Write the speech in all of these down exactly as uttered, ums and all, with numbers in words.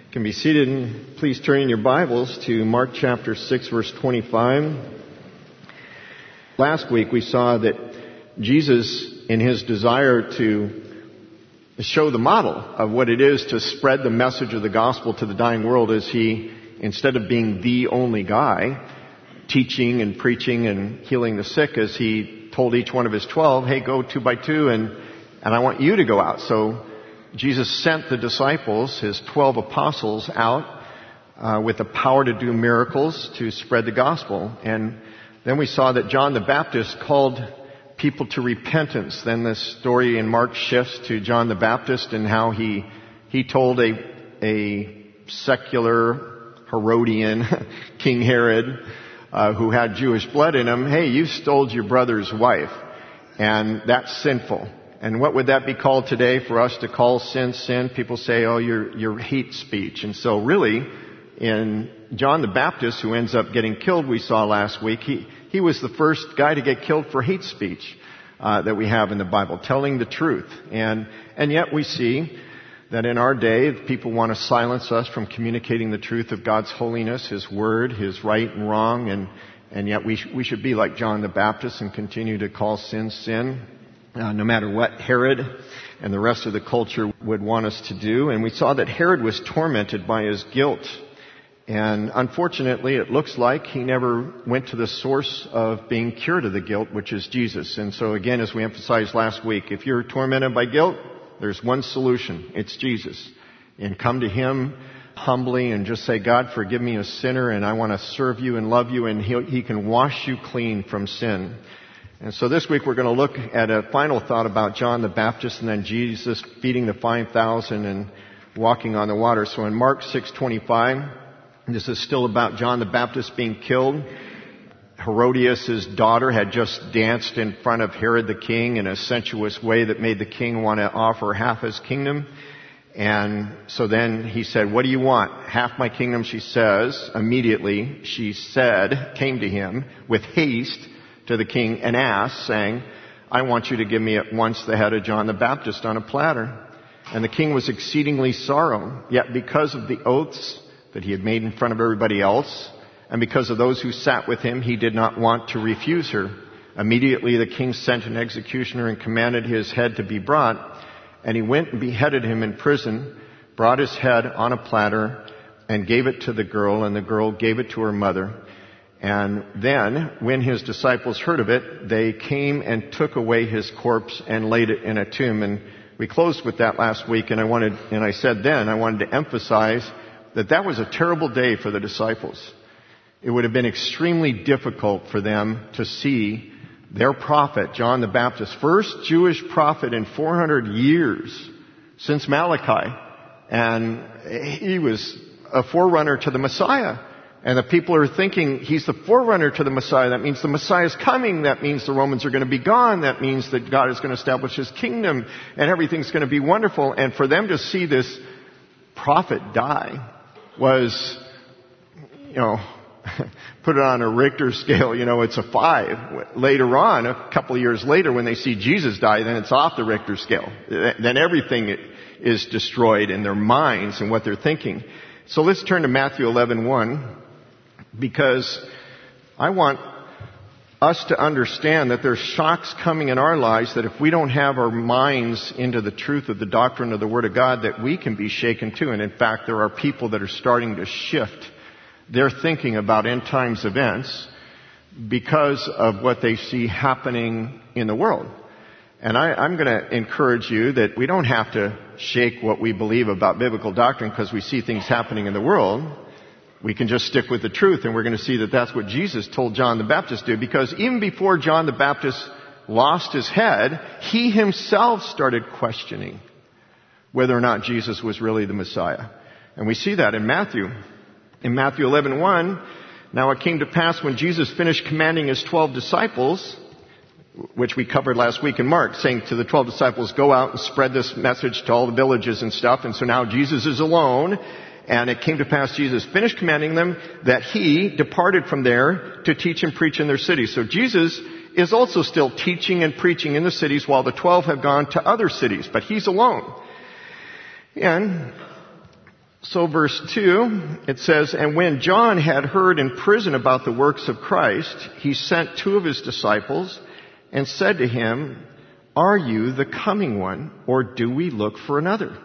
Can be seated. Please turn in your Bibles to Mark chapter six, verse twenty-five. Last week we saw that Jesus, in his desire to show the model of what it is to spread the message of the gospel to the dying world, as he, instead of being the only guy teaching and preaching and healing the sick, as he told each one of his twelve, hey, go two by two and, and I want you to go out. So Jesus sent the disciples, his twelve apostles, out uh, with the power to do miracles, to spread the gospel. And then we saw that John the Baptist called people to repentance. Then the story in Mark shifts to John the Baptist and how he he told a a secular Herodian, King Herod, uh, who had Jewish blood in him, hey, you stole your brother's wife, and that's sinful. And what would that be called today for us to call sin sin? People say, oh, you're, you're hate speech. And so really, in John the Baptist, who ends up getting killed, we saw last week, he, he was the first guy to get killed for hate speech uh, that we have in the Bible, telling the truth. And, and yet we see that in our day, people want to silence us from communicating the truth of God's holiness, His Word, His right and wrong. And, and yet we, sh- we should be like John the Baptist and continue to call sin sin. Uh, no matter what Herod and the rest of the culture would want us to do. And we saw that Herod was tormented by his guilt. And unfortunately, it looks like he never went to the source of being cured of the guilt, which is Jesus. And so again, as we emphasized last week, if you're tormented by guilt, there's one solution. It's Jesus. And come to Him humbly and just say, God, forgive me a sinner, and I want to serve you and love you, and He, he can wash you clean from sin. And so this week we're going to look at a final thought about John the Baptist and then Jesus feeding the five thousand and walking on the water. So in Mark six twenty-five, this is still about John the Baptist being killed. Herodias' daughter had just danced in front of Herod the king in a sensuous way that made the king want to offer half his kingdom. And so then he said, what do you want? Half my kingdom, she says. Immediately she said, came to him with haste to the king and asked, saying, I want you to give me at once the head of John the Baptist on a platter. And the king was exceedingly sorrowed, yet because of the oaths that he had made in front of everybody else, and because of those who sat with him, he did not want to refuse her. Immediately the king sent an executioner and commanded his head to be brought, and he went and beheaded him in prison, brought his head on a platter, and gave it to the girl, and the girl gave it to her mother. And then, when his disciples heard of it, they came and took away his corpse and laid it in a tomb. And we closed with that last week, and I wanted, and I said then, I wanted to emphasize that that was a terrible day for the disciples. It would have been extremely difficult for them to see their prophet, John the Baptist, first Jewish prophet in four hundred years since Malachi. And he was a forerunner to the Messiah. And the people are thinking he's the forerunner to the Messiah. That means the Messiah is coming. That means the Romans are going to be gone. That means that God is going to establish His kingdom and everything's going to be wonderful. And for them to see this prophet die was, you know, put it on a Richter scale, you know, it's a five. Later on, a couple of years later, when they see Jesus die, then it's off the Richter scale. Then everything is destroyed in their minds and what they're thinking. So let's turn to Matthew eleven one. Because I want us to understand that there's shocks coming in our lives that if we don't have our minds into the truth of the doctrine of the Word of God, that we can be shaken too. And in fact, there are people that are starting to shift their thinking about end times events because of what they see happening in the world. And I, I'm going to encourage you that we don't have to shake what we believe about biblical doctrine because we see things happening in the world. We can just stick with the truth, and we're going to see that that's what Jesus told John the Baptist to do. Because even before John the Baptist lost his head, he himself started questioning whether or not Jesus was really the Messiah. And we see that in Matthew. In Matthew eleven one, now it came to pass when Jesus finished commanding his twelve disciples, which we covered last week in Mark, saying to the twelve disciples, go out and spread this message to all the villages and stuff. And so now Jesus is alone. And it came to pass, Jesus finished commanding them, that he departed from there to teach and preach in their cities. So Jesus is also still teaching and preaching in the cities while the twelve have gone to other cities, but he's alone. And So verse two, it says, "And when John had heard in prison about the works of Christ, he sent two of his disciples and said to him, 'Are you the coming one, or do we look for another?'"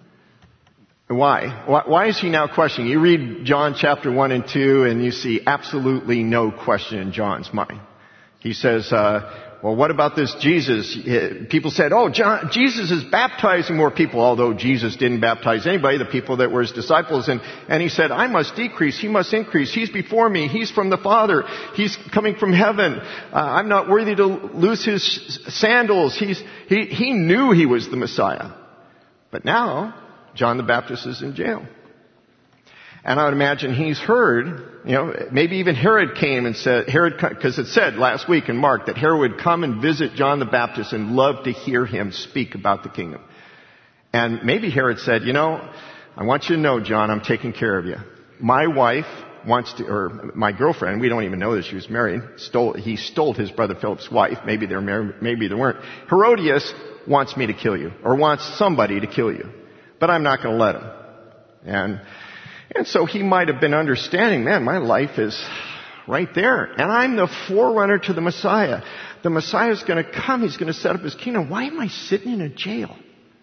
Why? Why is he now questioning? You read John chapter one and two and you see absolutely no question in John's mind. He says, uh, well, what about this Jesus? People said, oh, John, Jesus is baptizing more people, although Jesus didn't baptize anybody, the people that were his disciples. And, and he said, I must decrease, he must increase. He's before me, he's from the Father, he's coming from heaven. Uh, I'm not worthy to loose his sandals. He's, he, he knew he was the Messiah. But now, John the Baptist is in jail. And I would imagine he's heard, you know, maybe even Herod came and said, Herod, because it said last week in Mark that Herod would come and visit John the Baptist and love to hear him speak about the kingdom. And maybe Herod said, you know, I want you to know, John, I'm taking care of you. My wife wants to, or my girlfriend, we don't even know that she was married, stole, he stole his brother Philip's wife. Maybe they're married, maybe they weren't. Herodias wants me to kill you, or wants somebody to kill you. But I'm not going to let him. And And so he might have been understanding, man, my life is right there. And I'm the forerunner to the Messiah. The Messiah is going to come. He's going to set up his kingdom. Why am I sitting in a jail?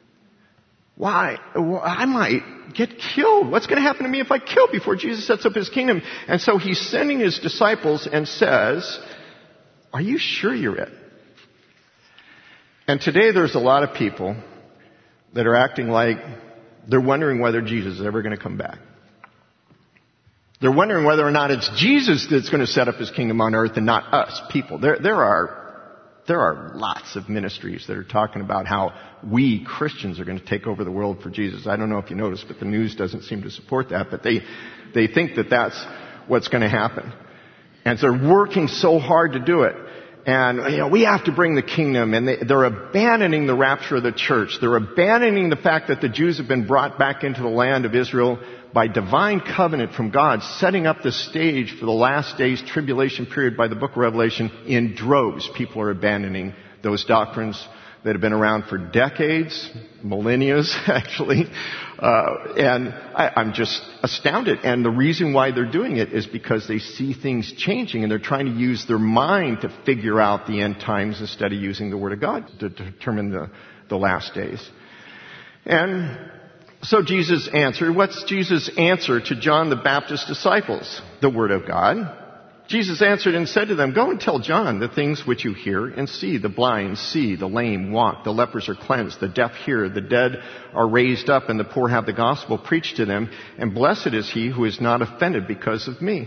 Why? I might get killed. What's going to happen to me if I kill before Jesus sets up his kingdom? And so he's sending his disciples and says, are you sure you're it? And today there's a lot of people that are acting like they're wondering whether Jesus is ever going to come back. They're wondering whether or not it's Jesus that's going to set up his kingdom on earth and not us people. There, there are, there are lots of ministries that are talking about how we Christians are going to take over the world for Jesus. I don't know if you noticed, but the news doesn't seem to support that. But they, they think that that's what's going to happen. And they're working so hard to do it. And, you know, we have to bring the kingdom, and they, they're abandoning the rapture of the church. They're abandoning the fact that the Jews have been brought back into the land of Israel by divine covenant from God, setting up the stage for the last days tribulation period by the book of Revelation in droves. People are abandoning those doctrines that have been around for decades, millennia actually. Uh, and I, I'm just astounded. And the reason why they're doing it is because they see things changing and they're trying to use their mind to figure out the end times instead of using the Word of God to determine the, the last days. And so Jesus answered. What's Jesus' answer to John the Baptist's disciples? The Word of God. Jesus answered and said to them, go and tell John the things which you hear and see. The blind see, the lame walk, the lepers are cleansed, the deaf hear, the dead are raised up, and the poor have the gospel preached to them. And blessed is he who is not offended because of me.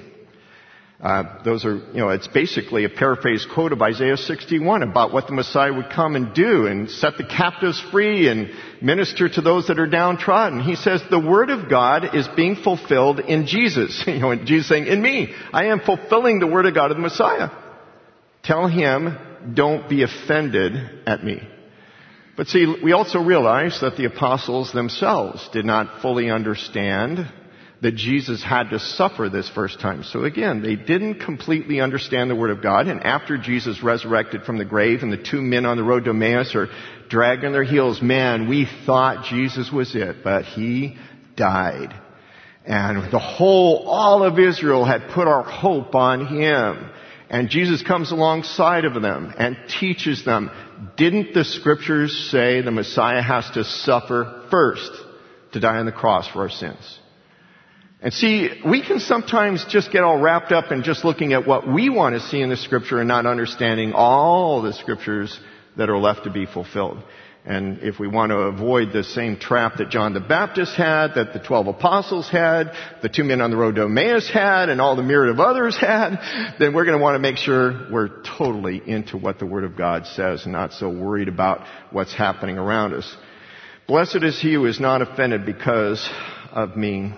Uh, those are, you know, it's basically a paraphrase quote of Isaiah sixty-one about what the Messiah would come and do and set the captives free and minister to those that are downtrodden. He says the Word of God is being fulfilled in Jesus. You know, and Jesus saying, in me, I am fulfilling the Word of God of the Messiah. Tell him, don't be offended at me. But see, we also realize that the apostles themselves did not fully understand that Jesus had to suffer this first time. So again, they didn't completely understand the Word of God. And after Jesus resurrected from the grave and the two men on the road to Emmaus are dragging their heels, man, we thought Jesus was it, but he died. And the whole, all of Israel had put our hope on him. And Jesus comes alongside of them and teaches them, didn't the Scriptures say the Messiah has to suffer first to die on the cross for our sins? And see, we can sometimes just get all wrapped up in just looking at what we want to see in the Scripture and not understanding all the Scriptures that are left to be fulfilled. And if we want to avoid the same trap that John the Baptist had, that the twelve apostles had, the two men on the road to Emmaus had, and all the myriad of others had, then we're going to want to make sure we're totally into what the Word of God says and not so worried about what's happening around us. Blessed is he who is not offended because of me.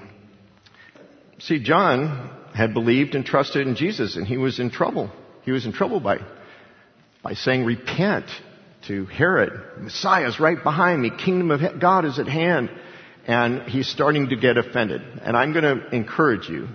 See, John had believed and trusted in Jesus, and he was in trouble. He was in trouble by, by saying, repent to Herod. Messiah's right behind me. Kingdom of God is at hand. And he's starting to get offended. And I'm going to encourage you,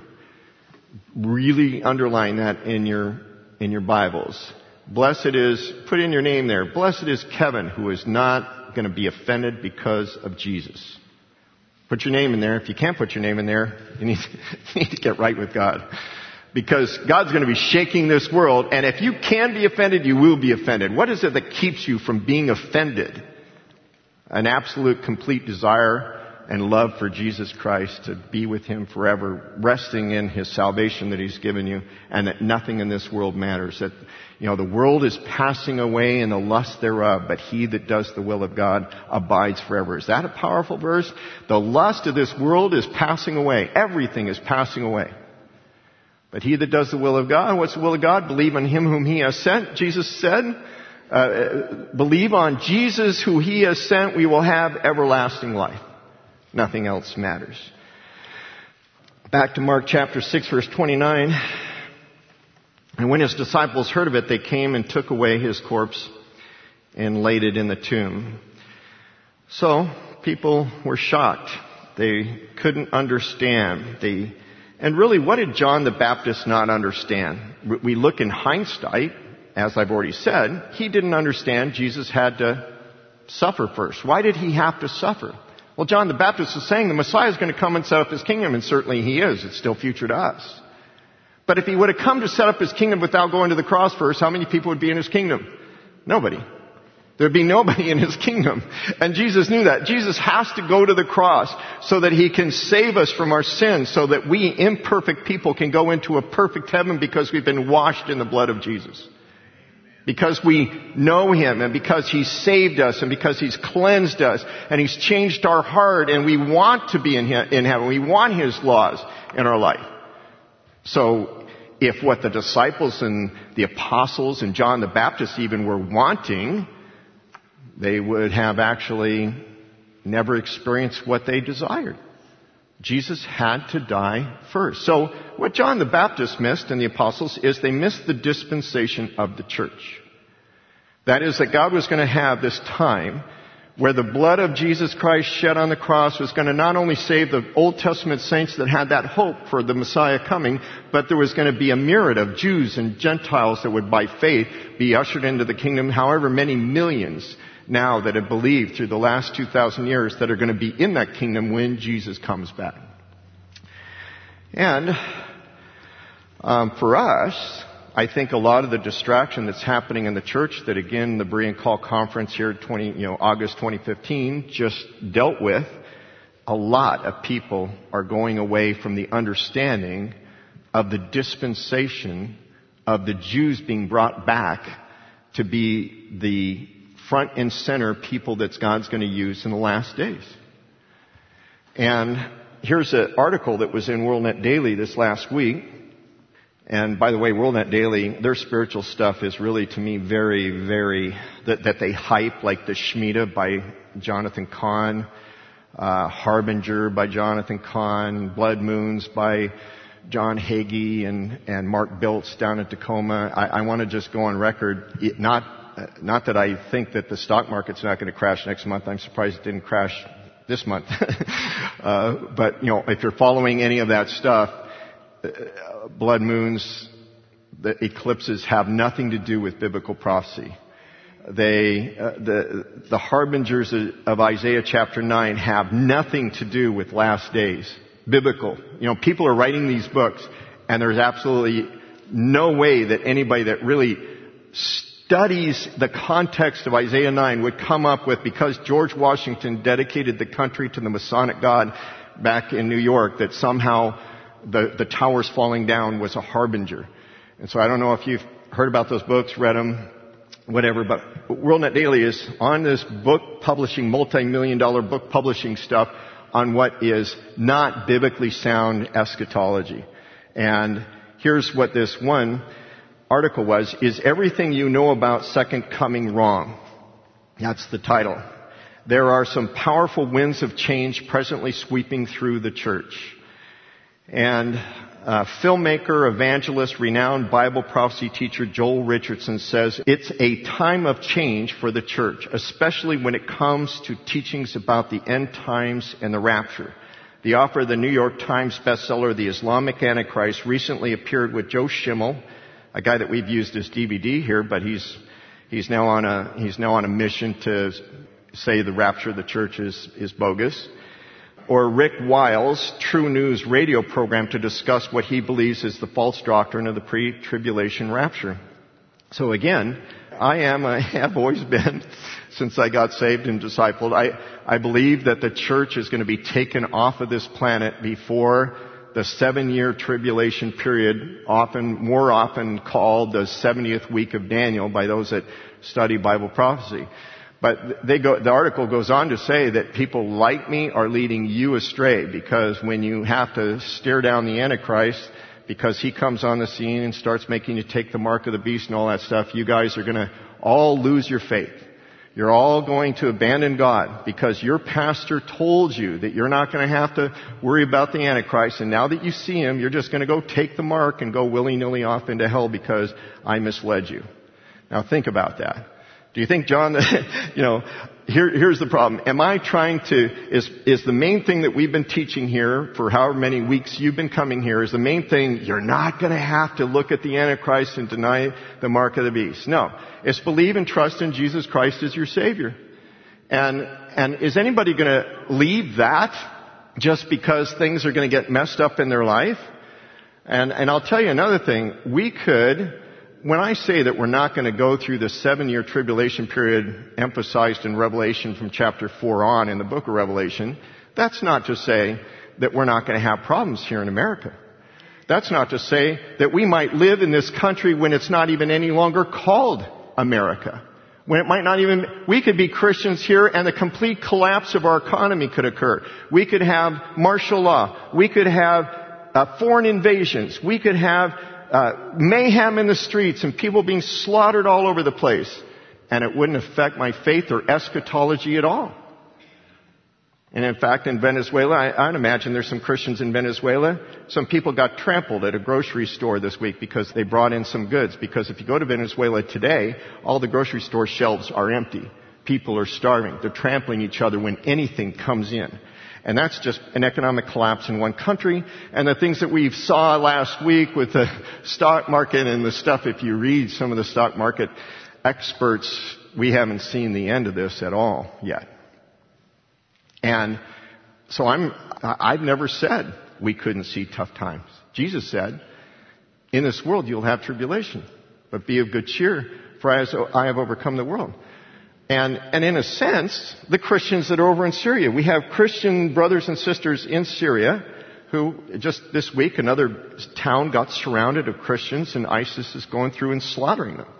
really underline that in your, in your Bibles. Blessed is, put in your name there, blessed is Kevin, who is not going to be offended because of Jesus. Put your name in there. If you can't put your name in there, you need, you need to get right with God. Because God's going to be shaking this world, and if you can be offended, you will be offended. What is it that keeps you from being offended? An absolute, complete desire and love for Jesus Christ, to be with Him forever, resting in His salvation that He's given you, and that nothing in this world matters. That, you know, the world is passing away and the lust thereof, but he that does the will of God abides forever. Is that a powerful verse? The lust of this world is passing away. Everything is passing away. But he that does the will of God, what's the will of God? Believe on Him whom He has sent. Jesus said, uh, believe on Jesus who He has sent, we will have everlasting life. Nothing else matters. Back to Mark chapter six, verse twenty-nine. And when His disciples heard of it, they came and took away His corpse and laid it in the tomb. So, people were shocked. They couldn't understand. They, and really, what did John the Baptist not understand? We look in hindsight, as I've already said, he didn't understand Jesus had to suffer first. Why did He have to suffer? Well, John the Baptist is saying the Messiah is going to come and set up His kingdom, and certainly He is. It's still future to us. But if He would have come to set up His kingdom without going to the cross first, how many people would be in His kingdom? Nobody. There'd be nobody in His kingdom. And Jesus knew that. Jesus has to go to the cross so that He can save us from our sins, so that we imperfect people can go into a perfect heaven because we've been washed in the blood of Jesus. Because we know Him, and because He's saved us, and because He's cleansed us, and He's changed our heart, and we want to be in, in heaven. We want His laws in our life. So, if what the disciples and the apostles and John the Baptist even were wanting, they would have actually never experienced what they desired. Jesus had to die first. So what John the Baptist missed and the apostles is they missed the dispensation of the church. That is, that God was going to have this time where the blood of Jesus Christ shed on the cross was going to not only save the Old Testament saints that had that hope for the Messiah coming, but there was going to be a myriad of Jews and Gentiles that would by faith be ushered into the kingdom, however many millions now that have believed through the last two thousand years that are going to be in that kingdom when Jesus comes back. And um, for us, I think a lot of the distraction that's happening in the church that, again, the Berean Call Conference here, twenty, you know, August twenty fifteen, just dealt with, a lot of people are going away from the understanding of the dispensation of the Jews being brought back to be the front and center people that God's going to use in the last days. And here's an article that was in WorldNet Daily this last week. And by the way, WorldNet Daily, their spiritual stuff is really, to me, very, very, that, that they hype, like the Shemitah by Jonathan Cahn, uh, Harbinger by Jonathan Cahn, Blood Moons by John Hagee and, and Mark Biltz down in Tacoma. I, I want to just go on record, it, not, uh, not that I think that the stock market's not going to crash next month. I'm surprised it didn't crash this month. uh, but, you know, if you're following any of that stuff, uh, blood moons, the eclipses have nothing to do with biblical prophecy. They, uh, the, the harbingers of Isaiah chapter nine have nothing to do with last days. Biblical. You know, people are writing these books, and there's absolutely no way that anybody that really studies the context of Isaiah nine would come up with, because George Washington dedicated the country to the Masonic God back in New York, that somehow the, the towers falling down was a harbinger. And so I don't know if you've heard about those books, read them, whatever, but WorldNet Daily is on this book publishing, multi-million dollar book publishing stuff on what is not biblically sound eschatology. And here's what this one article was: Is everything you know about second coming wrong? That's the title. There are some powerful winds of change presently sweeping through the church. And uh, filmmaker, evangelist, renowned Bible prophecy teacher Joel Richardson says it's a time of change for the church, especially when it comes to teachings about the end times and the rapture. The author of the New York Times bestseller, The Islamic Antichrist, recently appeared with Joe Schimmel, a guy that we've used as D V D here, but he's he's now on a he's now on a mission to say the rapture of the church is is bogus. or Rick Wiles' True News radio program to discuss what he believes is the false doctrine of the pre-tribulation rapture. So again, I am, I have always been, since I got saved and discipled, I, I believe that the church is going to be taken off of this planet before the seven-year tribulation period, often, more often called the seventieth week of Daniel by those that study Bible prophecy. But they go, the article goes on to say that people like me are leading you astray, because when you have to stare down the Antichrist because he comes on the scene and starts making you take the mark of the beast and all that stuff, you guys are going to all lose your faith. You're all going to abandon God because your pastor told you that you're not going to have to worry about the Antichrist, and now that you see him, you're just going to go take the mark and go willy-nilly off into hell because I misled you. Now think about that. Do you think, John, that, you know, here, here's the problem. Am I trying to, is, is the main thing that we've been teaching here for however many weeks you've been coming here, is the main thing, you're not going to have to look at the Antichrist and deny the mark of the beast. No. It's believe and trust in Jesus Christ as your Savior. And, and is anybody going to leave that just because things are going to get messed up in their life? And, and I'll tell you another thing. We could, when I say that we're not going to go through the seven-year tribulation period emphasized in Revelation from chapter four on in the book of Revelation, that's not to say that we're not going to have problems here in America. That's not to say that we might live in this country when it's not even any longer called America. When it might not even, we could be Christians here and the complete collapse of our economy could occur. We could have martial law. We could have uh, foreign invasions. We could have Uh, mayhem in the streets and people being slaughtered all over the place. And it wouldn't affect my faith or eschatology at all. And in fact, in Venezuela, I, I'd imagine there's some Christians in Venezuela. Some people got trampled at a grocery store this week because they brought in some goods. Because if you go to Venezuela today, all the grocery store shelves are empty. People are starving. They're trampling each other when anything comes in. And that's just an economic collapse in one country. And the things that we saw last week with the stock market and the stuff, if you read some of the stock market experts, we haven't seen the end of this at all yet. And so I'm, I've never said we couldn't see tough times. Jesus said, in this world you'll have tribulation, but be of good cheer, for I have overcome the world. And, and in a sense, the Christians that are over in Syria, we have Christian brothers and sisters in Syria who just this week another town got surrounded of Christians and ISIS is going through and slaughtering them.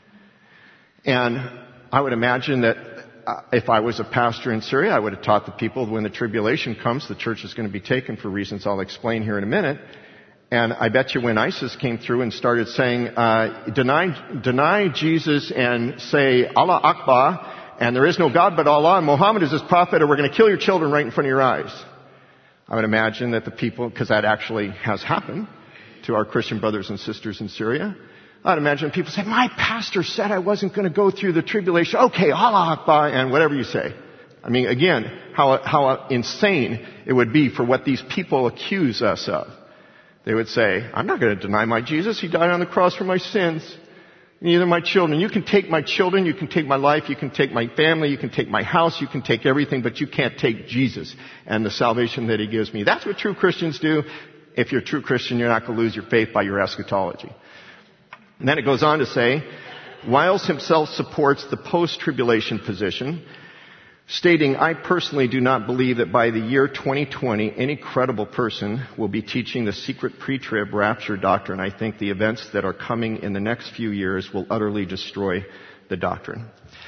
And I would imagine that uh, if I was a pastor in Syria, I would have taught the people when the tribulation comes, the church is going to be taken for reasons I'll explain here in a minute. And I bet you when ISIS came through and started saying, uh, deny, deny Jesus and say Allah Akbar, and there is no God but Allah, and Muhammad is his prophet, or we're going to kill your children right in front of your eyes. I would imagine that the people, because that actually has happened to our Christian brothers and sisters in Syria, I'd imagine people say, my pastor said I wasn't going to go through the tribulation. Okay, Allah Akbar, and whatever you say. I mean, again, how, how insane it would be for what these people accuse us of. They would say, I'm not going to deny my Jesus. He died on the cross for my sins. Neither my children. You can take my children. You can take my life. You can take my family. You can take my house. You can take everything, but you can't take Jesus and the salvation that he gives me. That's what true Christians do. If you're a true Christian, you're not going to lose your faith by your eschatology. And then it goes on to say, Wiles himself supports the post-tribulation position, stating, I personally do not believe that by the year twenty twenty, any credible person will be teaching the secret pre-trib rapture doctrine. I think the events that are coming in the next few years will utterly destroy the doctrine.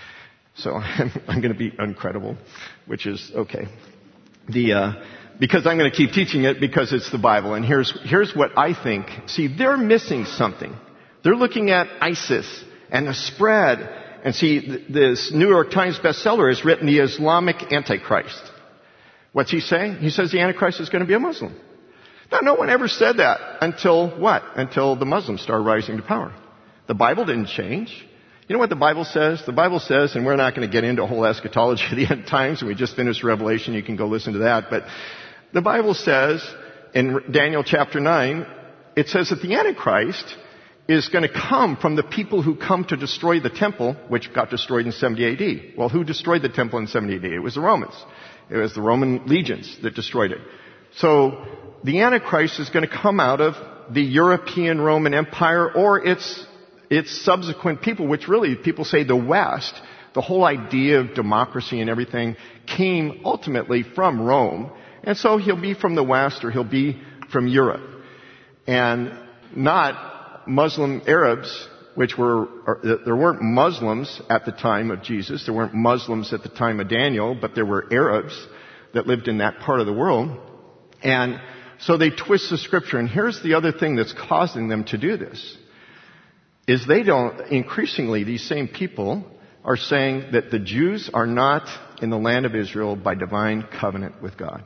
So I'm, I'm going to be uncredible, which is okay. The, uh, because I'm going to keep teaching it because it's the Bible. And here's, here's what I think. See, they're missing something. They're looking at ISIS and the spread. And see, this New York Times bestseller is written the Islamic Antichrist. What's he saying? He says the Antichrist is going to be a Muslim. Now, no one ever said that until what? Until the Muslims started rising to power. The Bible didn't change. You know what the Bible says? The Bible says, and we're not going to get into a whole eschatology of the end times, and we just finished Revelation, you can go listen to that, but the Bible says in Daniel chapter nine, it says that the Antichrist is going to come from the people who come to destroy the temple, which got destroyed in seventy A D. Well, who destroyed the temple in seventy A D? It was the Romans. It was the Roman legions that destroyed it. So the Antichrist is going to come out of the European Roman Empire or its, its subsequent people, which really people say the West. The whole idea of democracy and everything came ultimately from Rome. And so he'll be from the West or he'll be from Europe. And not Muslim Arabs, which were, or, there weren't Muslims at the time of Jesus. There weren't Muslims at the time of Daniel, but there were Arabs that lived in that part of the world. And so they twist the scripture. And here's the other thing that's causing them to do this, is they don't, increasingly, these same people are saying that the Jews are not in the land of Israel by divine covenant with God.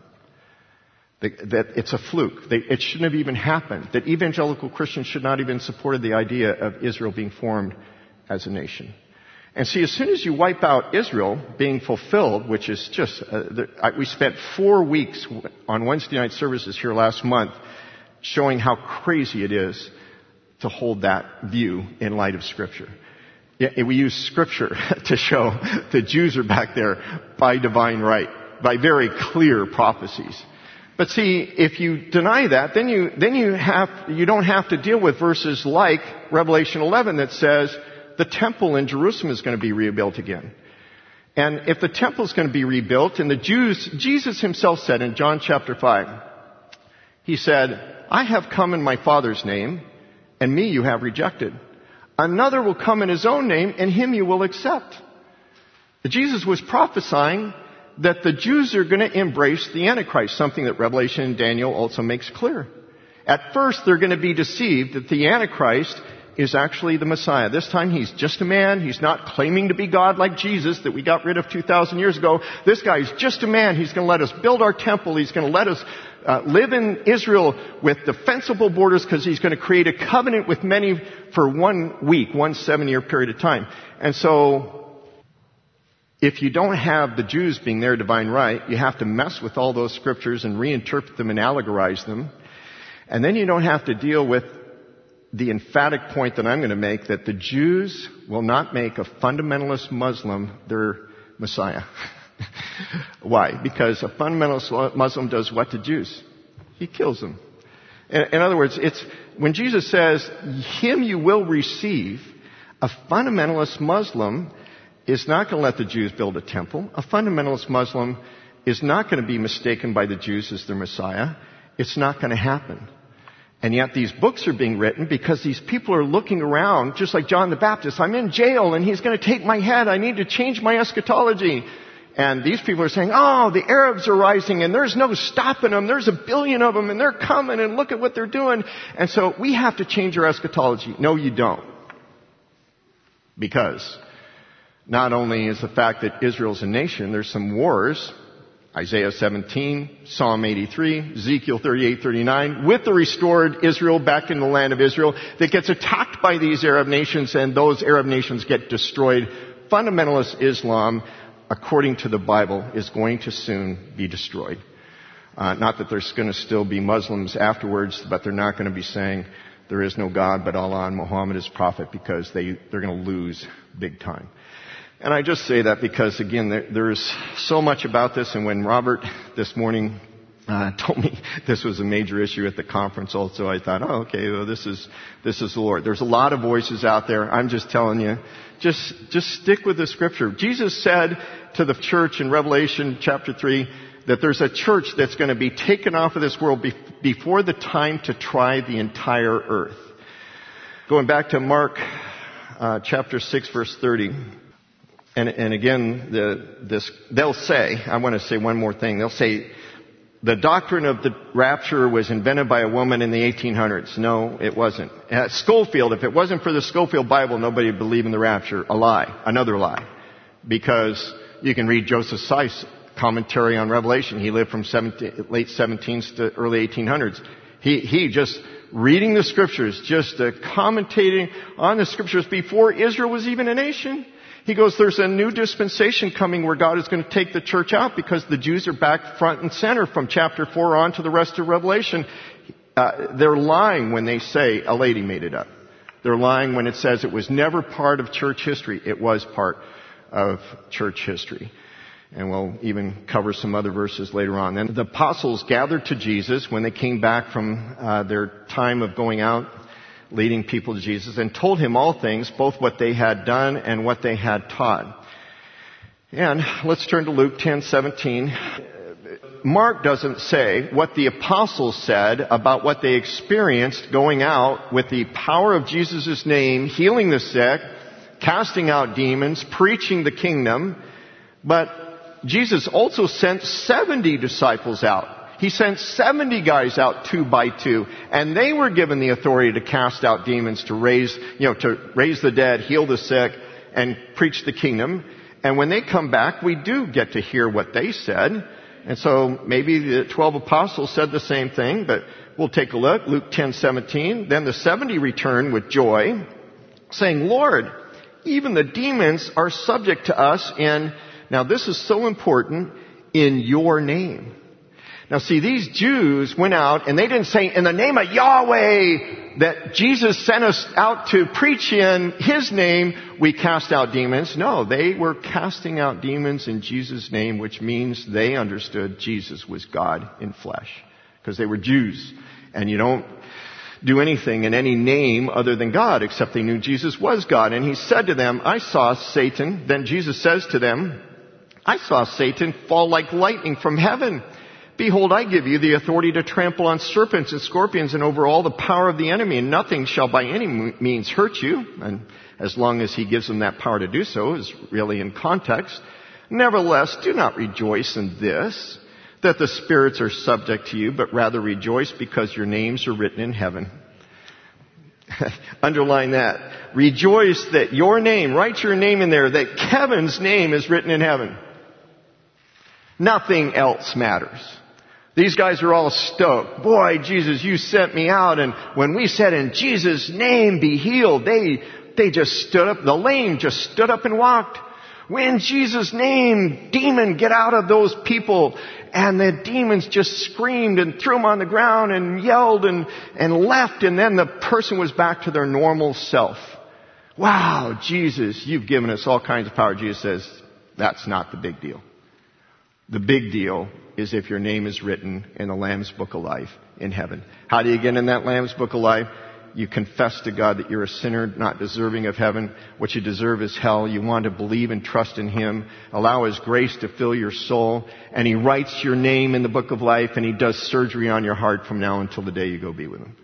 That it's a fluke. It shouldn't have even happened. That evangelical Christians should not even supported the idea of Israel being formed as a nation. And see, as soon as you wipe out Israel being fulfilled, which is just, uh, the, we spent four weeks on Wednesday night services here last month showing how crazy it is to hold that view in light of Scripture. Yeah, we use Scripture to show the Jews are back there by divine right, by very clear prophecies. But see, if you deny that, then you, then you have, you don't have to deal with verses like Revelation eleven that says the temple in Jerusalem is going to be rebuilt again. And if the temple is going to be rebuilt, and the Jews, Jesus himself said in John chapter five, he said, I have come in my Father's name, and me you have rejected. Another will come in his own name, and him you will accept. Jesus was prophesying that the Jews are going to embrace the Antichrist, something that Revelation and Daniel also makes clear. At first, they're going to be deceived that the Antichrist is actually the Messiah. This time, he's just a man. He's not claiming to be God like Jesus that we got rid of two thousand years ago. This guy is just a man. He's going to let us build our temple. He's going to let us uh, live in Israel with defensible borders because he's going to create a covenant with many for one week, one seven-year period of time. And so, if you don't have the Jews being their divine right, you have to mess with all those scriptures and reinterpret them and allegorize them. And then you don't have to deal with the emphatic point that I'm going to make, that the Jews will not make a fundamentalist Muslim their Messiah. Why? Because a fundamentalist Muslim does what to Jews? He kills them. In, in other words, it's when Jesus says, him you will receive, a fundamentalist Muslim is not going to let the Jews build a temple. A fundamentalist Muslim is not going to be mistaken by the Jews as their Messiah. It's not going to happen. And yet these books are being written because these people are looking around, just like John the Baptist. I'm in jail and he's going to take my head. I need to change my eschatology. And these people are saying, oh, the Arabs are rising and there's no stopping them. There's a billion of them and they're coming and look at what they're doing. And so we have to change our eschatology. No, you don't. Because not only is the fact that Israel's a nation, there's some wars. Isaiah seventeen, Psalm eighty-three, Ezekiel thirty-eight, thirty-nine, with the restored Israel back in the land of Israel that gets attacked by these Arab nations and those Arab nations get destroyed. Fundamentalist Islam, according to the Bible, is going to soon be destroyed. Uh, not that there's going to still be Muslims afterwards, but they're not going to be saying there is no God but Allah and Muhammad is prophet, because they, they're going to lose big time. And I just say that because, again, there, there's so much about this. And when Robert this morning uh, told me this was a major issue at the conference also, I thought, oh, okay, well, this is this is the Lord. There's a lot of voices out there. I'm just telling you, just just stick with the Scripture. Jesus said to the church in Revelation chapter three that there's a church that's going to be taken off of this world be, before the time to try the entire earth. Going back to Mark uh, chapter six, verse thirty. And, and again, the, this, they'll say, I want to say one more thing. They'll say, the doctrine of the rapture was invented by a woman in the eighteen hundreds. No, it wasn't. At Schofield, if it wasn't for the Schofield Bible, nobody would believe in the rapture. A lie. Another lie. Because you can read Joseph Seiss' commentary on Revelation. He lived from late seventeens to early eighteen hundreds. He, he just reading the scriptures, just uh, commentating on the scriptures before Israel was even a nation. He goes, there's a new dispensation coming where God is going to take the church out because the Jews are back front and center from chapter four on to the rest of Revelation. Uh, they're lying when they say a lady made it up. They're lying when it says it was never part of church history. It was part of church history. And we'll even cover some other verses later on. Then the apostles gathered to Jesus when they came back from uh, their time of going out, leading people to Jesus, and told him all things, both what they had done and what they had taught. And let's turn to Luke ten seventeen. Mark doesn't say what the apostles said about what they experienced going out with the power of Jesus' name, healing the sick, casting out demons, preaching the kingdom. But Jesus also sent seventy disciples out. He sent seventy guys out two by two, and they were given the authority to cast out demons, to raise, you know, to raise the dead, heal the sick, and preach the kingdom. And when they come back, we do get to hear what they said. And so maybe the twelve apostles said the same thing, but we'll take a look. Luke ten seventeen. Then the seventy returned with joy, saying, Lord, even the demons are subject to us in, now this is so important, in your name. Now see, these Jews went out and they didn't say, in the name of Yahweh, that Jesus sent us out to preach in His name, we cast out demons. No, they were casting out demons in Jesus' name, which means they understood Jesus was God in flesh. Because they were Jews. And you don't do anything in any name other than God, except they knew Jesus was God. And He said to them, I saw Satan. Then Jesus says to them, I saw Satan fall like lightning from heaven. Behold, I give you the authority to trample on serpents and scorpions and over all the power of the enemy, and nothing shall by any means hurt you. And as long as He gives them that power to do so is really in context. Nevertheless, do not rejoice in this, that the spirits are subject to you, but rather rejoice because your names are written in heaven. Underline that. Rejoice that your name, write your name in there, that Kevin's name is written in heaven. Nothing else matters. These guys are all stoked. Boy, Jesus, you sent me out. And when we said, in Jesus' name be healed, they, they just stood up. The lame just stood up and walked. In Jesus' name, demon, get out of those people. And the demons just screamed and threw them on the ground and yelled and, and left. And then the person was back to their normal self. Wow, Jesus, you've given us all kinds of power. Jesus says, that's not the big deal. The big deal is if your name is written in the Lamb's Book of Life in heaven. How do you get in that Lamb's Book of Life? You confess to God that you're a sinner, not deserving of heaven. What you deserve is hell. You want to believe and trust in Him. Allow His grace to fill your soul. And He writes your name in the Book of Life, and He does surgery on your heart from now until the day you go be with Him.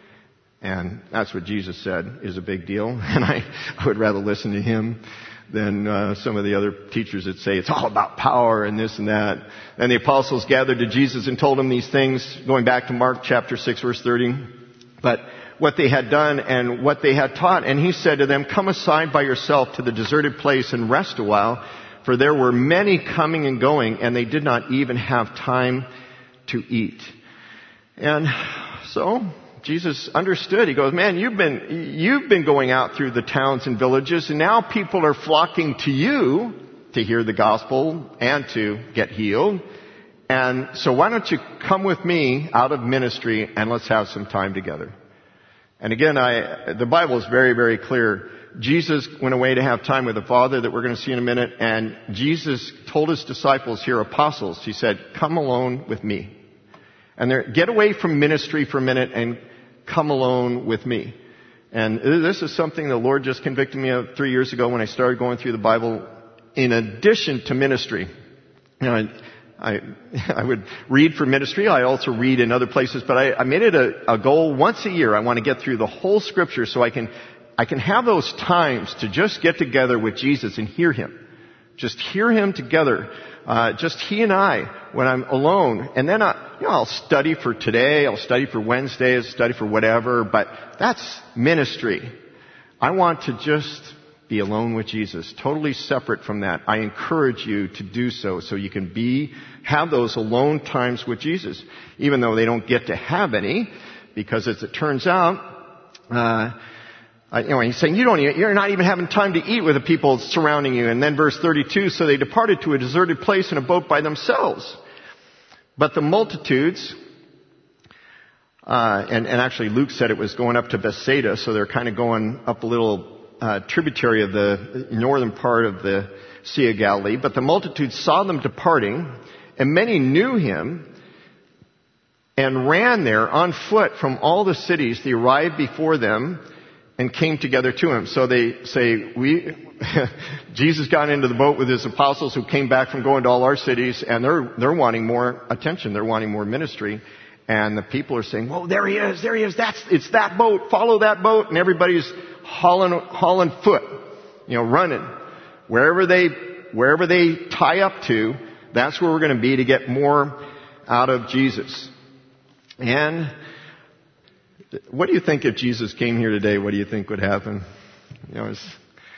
And that's what Jesus said is a big deal. And I, I would rather listen to Him than uh, some of the other teachers that say it's all about power and this and that. And the apostles gathered to Jesus and told Him these things, going back to Mark chapter six, verse thirty. But what they had done and what they had taught. And He said to them, come aside by yourself to the deserted place and rest a while. For there were many coming and going, and they did not even have time to eat. And so Jesus understood. He goes, man, you've been, you've been going out through the towns and villages, and now people are flocking to you to hear the gospel and to get healed. And so why don't you come with me out of ministry and let's have some time together. And again, I, the Bible is very, very clear. Jesus went away to have time with the Father that we're going to see in a minute. And Jesus told His disciples here, apostles, He said, come alone with me. And there, get away from ministry for a minute and come alone with me. And this is something the Lord just convicted me of three years ago when I started going through the Bible in addition to ministry. You know, I, I, I would read for ministry. I also read in other places, but I, I made it a, a goal once a year. I want to get through the whole Scripture so I can, I can have those times to just get together with Jesus and hear Him. Just hear Him together. Uh, just He and I when I'm alone. And then I, you know, I'll study for today. I'll study for Wednesday. I'll study for whatever. But that's ministry. I want to just be alone with Jesus. Totally separate from that. I encourage you to do so so you can be, have those alone times with Jesus. Even though they don't get to have any. Because as it turns out, uh, Uh, you know, he's saying you don't even, you're not even having time to eat with the people surrounding you. And then verse thirty-two, so they departed to a deserted place in a boat by themselves. But the multitudes, uh, and, and actually Luke said it was going up to Bethsaida, so they're kind of going up a little uh, tributary of the northern part of the Sea of Galilee. But the multitude saw them departing, and many knew him, and ran there on foot from all the cities. They arrived before them and came together to him. So they say, we, Jesus got into the boat with his apostles who came back from going to all our cities, and they're, they're wanting more attention. They're wanting more ministry. And the people are saying, whoa, there he is, there he is. That's, it's that boat. Follow that boat. And everybody's hauling, hauling foot, you know, running. Wherever they, wherever they tie up to, that's where we're going to be to get more out of Jesus. And what do you think if Jesus came here today? What do you think would happen? You know, it's,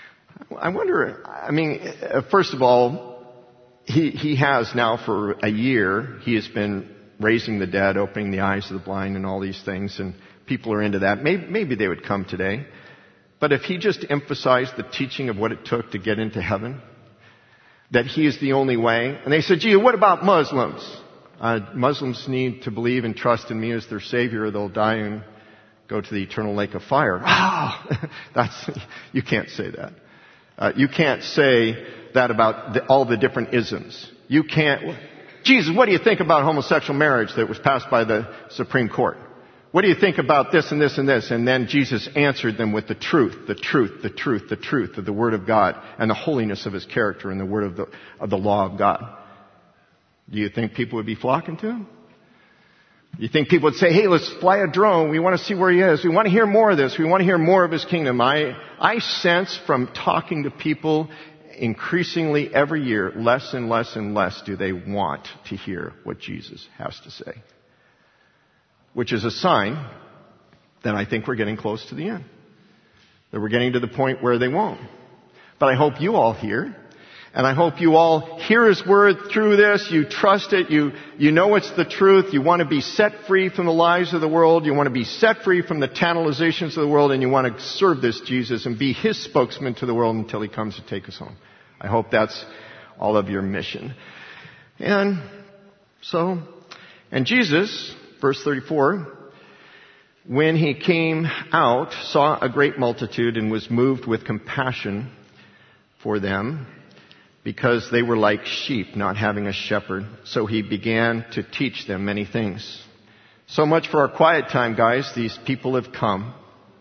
I wonder, I mean, first of all, he, he has now for a year, he has been raising the dead, opening the eyes of the blind and all these things, and people are into that. Maybe, maybe they would come today. But if he just emphasized the teaching of what it took to get into heaven, that he is the only way, and they said, gee, what about Muslims? Uh, Muslims need to believe and trust in me as their Savior, or they'll die and go to the eternal lake of fire. Wow! That's, you can't say that. Uh, you can't say that about the, all the different isms. You can't, Jesus, what do you think about homosexual marriage that was passed by the Supreme Court? What do you think about this and this and this? And then Jesus answered them with the truth, the truth, the truth, the truth of the Word of God and the holiness of His character and the Word of the, of the law of God. Do you think people would be flocking to Him? You think people would say, hey, let's fly a drone. We want to see where He is. We want to hear more of this. We want to hear more of His kingdom. I, I sense from talking to people increasingly every year, less and less and less do they want to hear what Jesus has to say. Which is a sign that I think we're getting close to the end. That we're getting to the point where they won't. But I hope you all hear. And I hope you all hear His Word through this. You trust it. You, you know it's the truth. You want to be set free from the lies of the world. You want to be set free from the tantalizations of the world. And you want to serve this Jesus and be His spokesman to the world until He comes to take us home. I hope that's all of your mission. And so, and Jesus, verse thirty-four, when He came out, saw a great multitude and was moved with compassion for them, because they were like sheep, not having a shepherd. So He began to teach them many things. So much for our quiet time, guys. These people have come.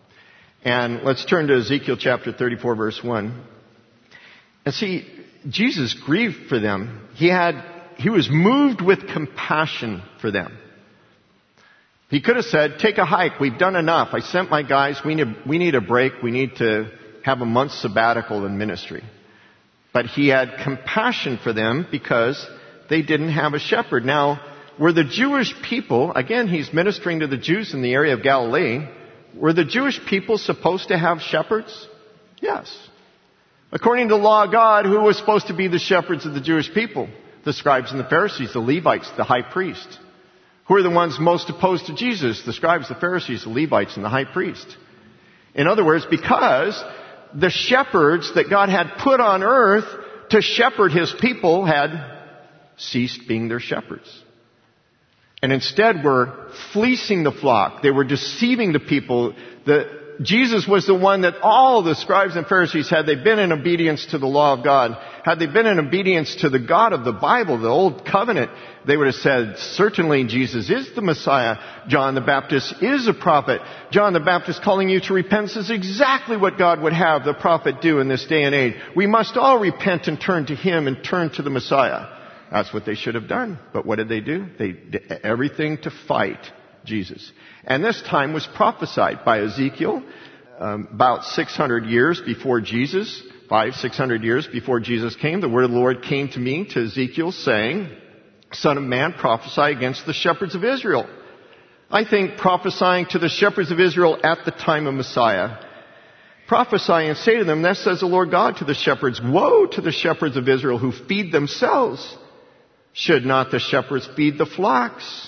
And let's turn to Ezekiel chapter thirty-four, verse one. And see, Jesus grieved for them. He had, He was moved with compassion for them. He could have said, take a hike. We've done enough. I sent my guys. We need, we need a break. We need to have a month sabbatical in ministry. But He had compassion for them because they didn't have a shepherd. Now, were the Jewish people, again, He's ministering to the Jews in the area of Galilee, were the Jewish people supposed to have shepherds? Yes. According to the law of God, who was supposed to be the shepherds of the Jewish people? The scribes and the Pharisees, the Levites, the high priest. Who are the ones most opposed to Jesus? The scribes, the Pharisees, the Levites, and the high priest. In other words, because the shepherds that God had put on earth to shepherd His people had ceased being their shepherds. And instead were fleecing the flock. They were deceiving the people. The, Jesus was the one that all the scribes and Pharisees, had they been in obedience to the law of God, had they been in obedience to the God of the Bible, the Old Covenant, they would have said, certainly Jesus is the Messiah. John the Baptist is a prophet. John the Baptist calling you to repentance is exactly what God would have the prophet do in this day and age. We must all repent and turn to Him and turn to the Messiah. That's what they should have done. But what did they do? They did everything to fight Jesus. And this time was prophesied by Ezekiel um, about six hundred years before Jesus, five, six hundred years before Jesus came. The word of the Lord came to me, to Ezekiel, saying, Son of man, prophesy against the shepherds of Israel. I think prophesying to the shepherds of Israel at the time of Messiah. Prophesy and say to them, thus says the Lord God to the shepherds, woe to the shepherds of Israel who feed themselves. Should not the shepherds feed the flocks?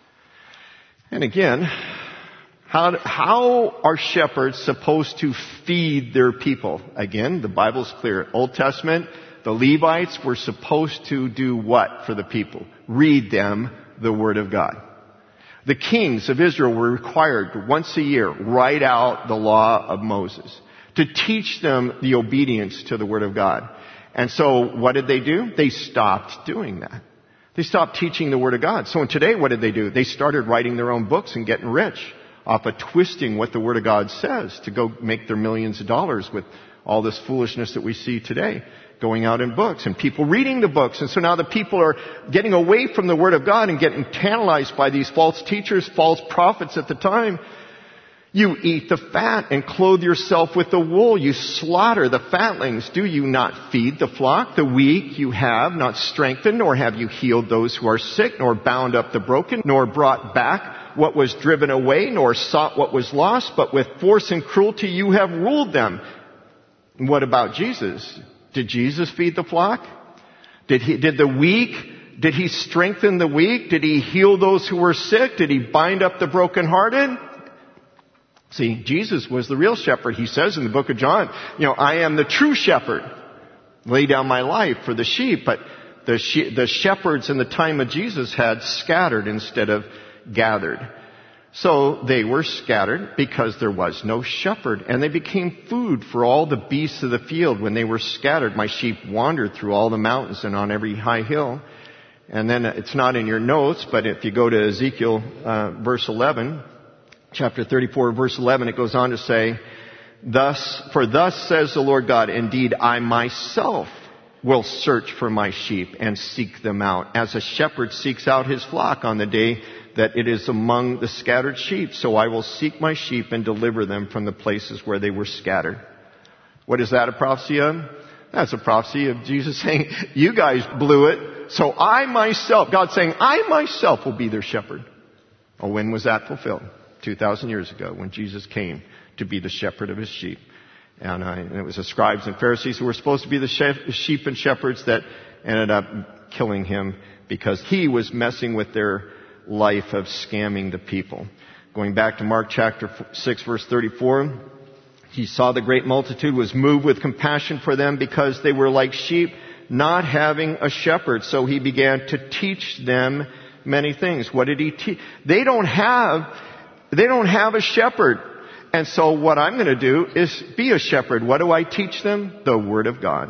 And again, how, how are shepherds supposed to feed their people? Again, the Bible's clear. Old Testament, the Levites were supposed to do what for the people? Read them the Word of God. The kings of Israel were required to once a year write out the law of Moses, to teach them the obedience to the Word of God. And so what did they do? They stopped doing that. They stopped teaching the Word of God. So today, what did they do? They started writing their own books and getting rich off of twisting what the Word of God says to go make their millions of dollars with all this foolishness that we see today going out in books and people reading the books. And so now the people are getting away from the Word of God and getting tantalized by these false teachers, false prophets at the time. You eat the fat and clothe yourself with the wool. You slaughter the fatlings. Do you not feed the flock? The weak you have not strengthened, nor have you healed those who are sick, nor bound up the broken, nor brought back what was driven away, nor sought what was lost, but with force and cruelty you have ruled them. And what about Jesus? Did Jesus feed the flock? Did he, did the weak, did he strengthen the weak? Did he heal those who were sick? Did he bind up the brokenhearted? See, Jesus was the real shepherd. He says in the book of John, you know, I am the true shepherd. Lay down my life for the sheep. But the, she- the shepherds in the time of Jesus had scattered instead of gathered. So they were scattered because there was no shepherd. And they became food for all the beasts of the field. When they were scattered, my sheep wandered through all the mountains and on every high hill. And then it's not in your notes, but if you go to Ezekiel uh, verse eleven, chapter thirty-four, verse eleven, it goes on to say, Thus, for thus says the Lord God, indeed I myself will search for my sheep and seek them out, as a shepherd seeks out his flock on the day that it is among the scattered sheep. So I will seek my sheep and deliver them from the places where they were scattered. What is that a prophecy of? That's a prophecy of Jesus saying, you guys blew it, so I myself, God saying, I myself will be their shepherd. Oh, when was that fulfilled? two thousand years ago, when Jesus came to be the shepherd of his sheep. And, uh, and it was the scribes and Pharisees who were supposed to be the she- sheep and shepherds that ended up killing him because he was messing with their life of scamming the people. Going back to Mark chapter six, verse thirty-four, he saw the great multitude, was moved with compassion for them because they were like sheep, not having a shepherd. So he began to teach them many things. What did he teach? They don't have They don't have a shepherd. And so what I'm going to do is be a shepherd. What do I teach them? The Word of God.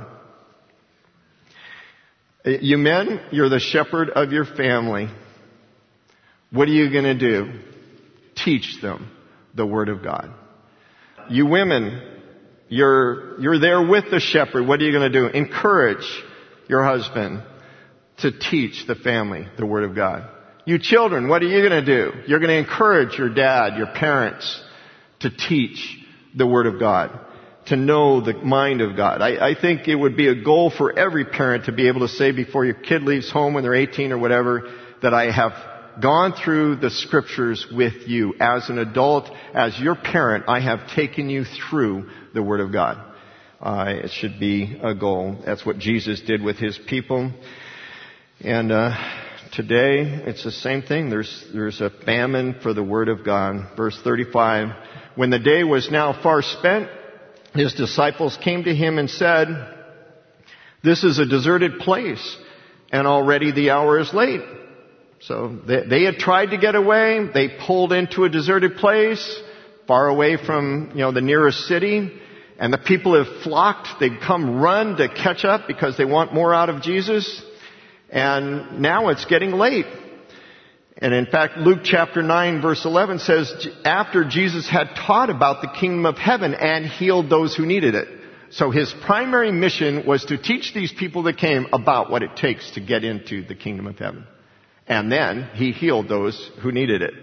You men, you're the shepherd of your family. What are you going to do? Teach them the Word of God. You women, you're, you're there with the shepherd. What are you going to do? Encourage your husband to teach the family the Word of God. You children, what are you going to do? You're going to encourage your dad, your parents, to teach the Word of God, to know the mind of God. I, I think it would be a goal for every parent to be able to say before your kid leaves home when they're eighteen or whatever, that I have gone through the Scriptures with you. As an adult, as your parent, I have taken you through the Word of God. Uh, it should be a goal. That's what Jesus did with His people. And, uh, Today, it's the same thing. There's, there's a famine for the Word of God. Verse thirty-five, when the day was now far spent, His disciples came to Him and said, this is a deserted place, and already the hour is late. So they, they had tried to get away. They pulled into a deserted place, far away from, you know, the nearest city. And the people have flocked. They've come run to catch up because they want more out of Jesus. And now it's getting late. And in fact, Luke chapter nine verse eleven says, after Jesus had taught about the kingdom of heaven and healed those who needed it. So his primary mission was to teach these people that came about what it takes to get into the kingdom of heaven. And then he healed those who needed it.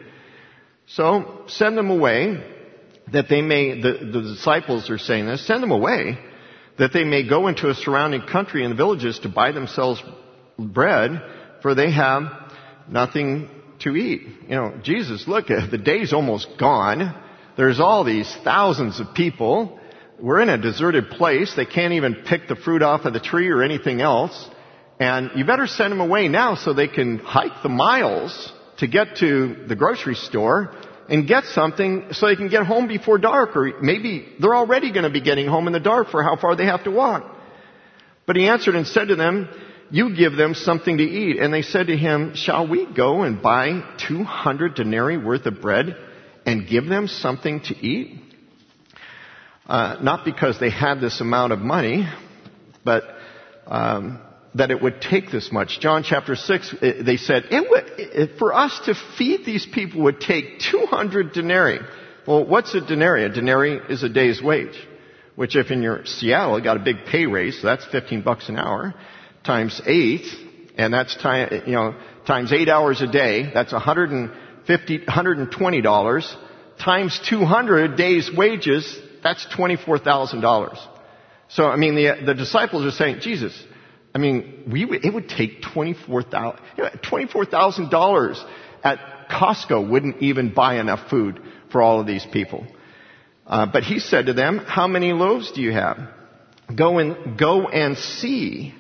So send them away that they may, the, the disciples are saying this, send them away that they may go into a surrounding country and the villages to buy themselves bread, for they have nothing to eat. You know, Jesus, look, the day's almost gone. There's all these thousands of people. We're in a deserted place. They can't even pick the fruit off of the tree or anything else. And you better send them away now so they can hike the miles to get to the grocery store and get something so they can get home before dark. Or maybe they're already going to be getting home in the dark for how far they have to walk. But he answered and said to them, you give them something to eat. And they said to him, shall we go and buy two hundred denarii worth of bread and give them something to eat? Uh, not because they had this amount of money, but um, that it would take this much. John chapter six, it, they said, it would, it, for us to feed these people would take two hundred denarii. Well, what's a denarii? A denarii is a day's wage, which if in your Seattle, you got a big pay raise, so that's fifteen bucks an hour, times eight, and that's time, you know, times eight hours a day, that's one hundred fifty, one hundred twenty dollars, times two hundred days wages, that's twenty-four thousand dollars. So, I mean, the, the disciples are saying, Jesus, I mean, we would, it would take twenty-four thousand dollars, you know, twenty-four thousand dollars at Costco wouldn't even buy enough food for all of these people. Uh, but he said to them, how many loaves do you have? Go and, go and see.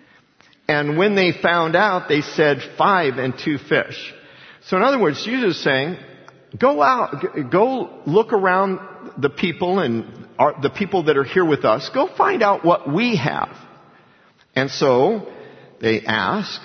And when they found out, they said five and two fish. So in other words, Jesus is saying, go out, go look around the people and our, the people that are here with us. Go find out what we have. And so they ask,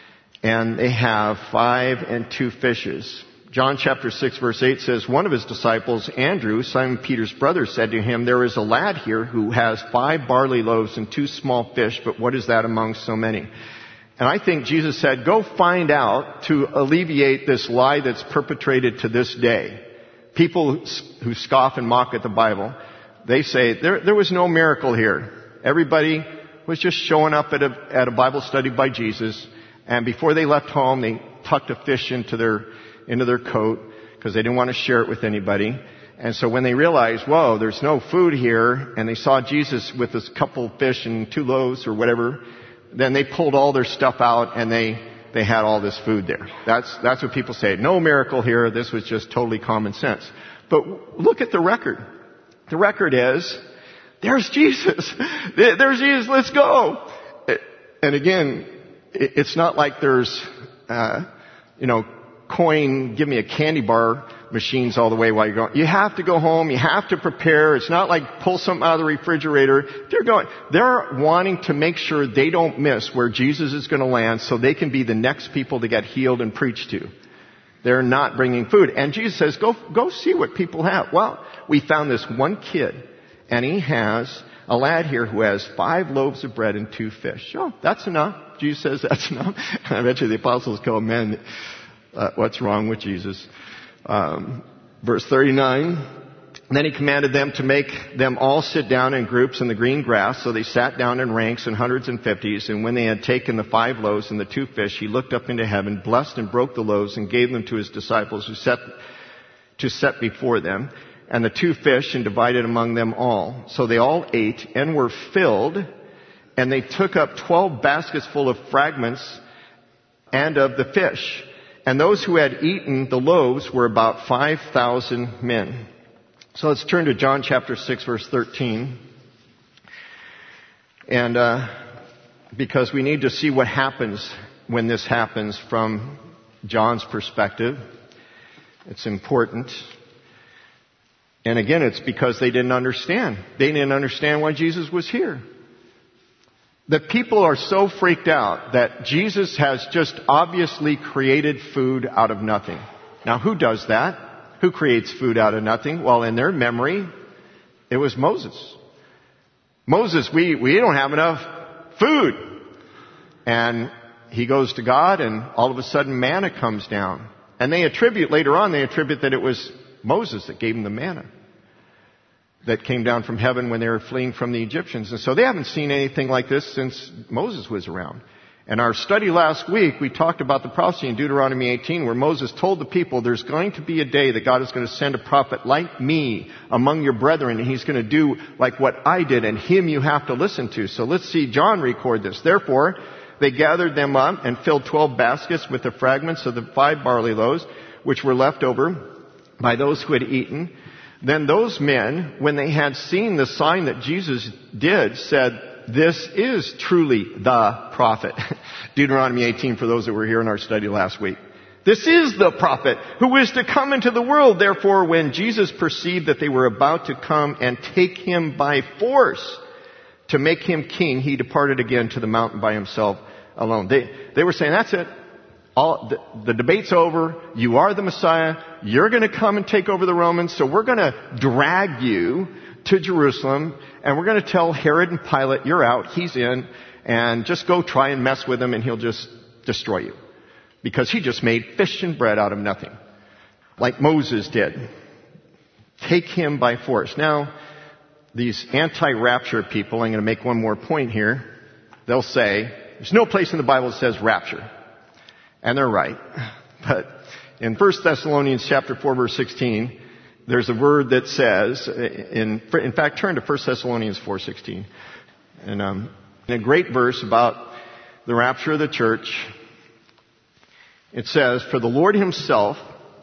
and they have five and two fishes. John chapter six verse eight says, one of his disciples, Andrew, Simon Peter's brother, said to him, there is a lad here who has five barley loaves and two small fish, but what is that among so many? And I think Jesus said, go find out to alleviate this lie that's perpetrated to this day. People who scoff and mock at the Bible, they say there, there was no miracle here. Everybody was just showing up at a, at a Bible study by Jesus, and before they left home, they tucked a fish into their into their coat because they didn't want to share it with anybody. And so when they realized, whoa, there's no food here, and they saw Jesus with this couple fish and two loaves or whatever, then they pulled all their stuff out and they They had all this food there. That's, that's what people say. No miracle here. This was just totally common sense. But look at the record. The record is, there's Jesus. There's Jesus. Let's go. And again, it's not like there's, uh, you know, coin, give me a candy bar machines all the way while you're going. You have to go home. You have to prepare. It's not like pull something out of the refrigerator. They're going, they're wanting to make sure they don't miss where Jesus is going to land so they can be the next people to get healed and preached to. They're not bringing food. And Jesus says, go, go see what people have. Well, we found this one kid, and he has a lad here who has five loaves of bread and two fish. Oh, that's enough. Jesus says that's enough. I bet you the apostles go, man, uh, what's wrong with Jesus? Um, verse thirty-nine, then he commanded them to make them all sit down in groups in the green grass. So they sat down in ranks in hundreds and fifties. And when they had taken the five loaves and the two fish, he looked up into heaven, blessed and broke the loaves and gave them to his disciples who set, to set before them, and the two fish, and divided among them all. So they all ate and were filled, and they took up twelve baskets full of fragments and of the fish. And those who had eaten the loaves were about five thousand men. So let's turn to John chapter six, verse thirteen. And uh, because we need to see what happens when this happens from John's perspective. It's important. And again, it's because they didn't understand. They didn't understand why Jesus was here. The people are so freaked out that Jesus has just obviously created food out of nothing. Now, who does that? Who creates food out of nothing? Well, in their memory, it was Moses. Moses, we, we don't have enough food. And he goes to God, and all of a sudden manna comes down. And they attribute, later on, they attribute that it was Moses that gave them the manna that came down from heaven when they were fleeing from the Egyptians. And so they haven't seen anything like this since Moses was around. In our study last week, we talked about the prophecy in Deuteronomy eighteen where Moses told the people there's going to be a day that God is going to send a prophet like me among your brethren, and he's going to do like what I did, and him you have to listen to. So let's see John record this. Therefore, they gathered them up and filled twelve baskets with the fragments of the five barley loaves, which were left over by those who had eaten. Then those men, when they had seen the sign that Jesus did, said, this is truly the prophet. Deuteronomy eighteen for those that were here in our study last week. This is the prophet who is to come into the world. Therefore, when Jesus perceived that they were about to come and take him by force to make him king, he departed again to the mountain by himself alone. They, they were saying, that's it. All, the, the debate's over. You are the Messiah. you're going to come and take over the Romans, so we're going to drag you to Jerusalem, and we're going to tell Herod and Pilate, you're out, he's in, and just go try and mess with him, and he'll just destroy you. Because he just made fish and bread out of nothing, like Moses did. Take him by force. Now, these anti-rapture people, I'm going to make one more point here. They'll say, there's no place in the Bible that says rapture. And they're right. But in First Thessalonians chapter four, verse sixteen, there's a word that says, in, in fact, turn to First Thessalonians four sixteen. And um, in a great verse about the rapture of the church, it says, for the Lord himself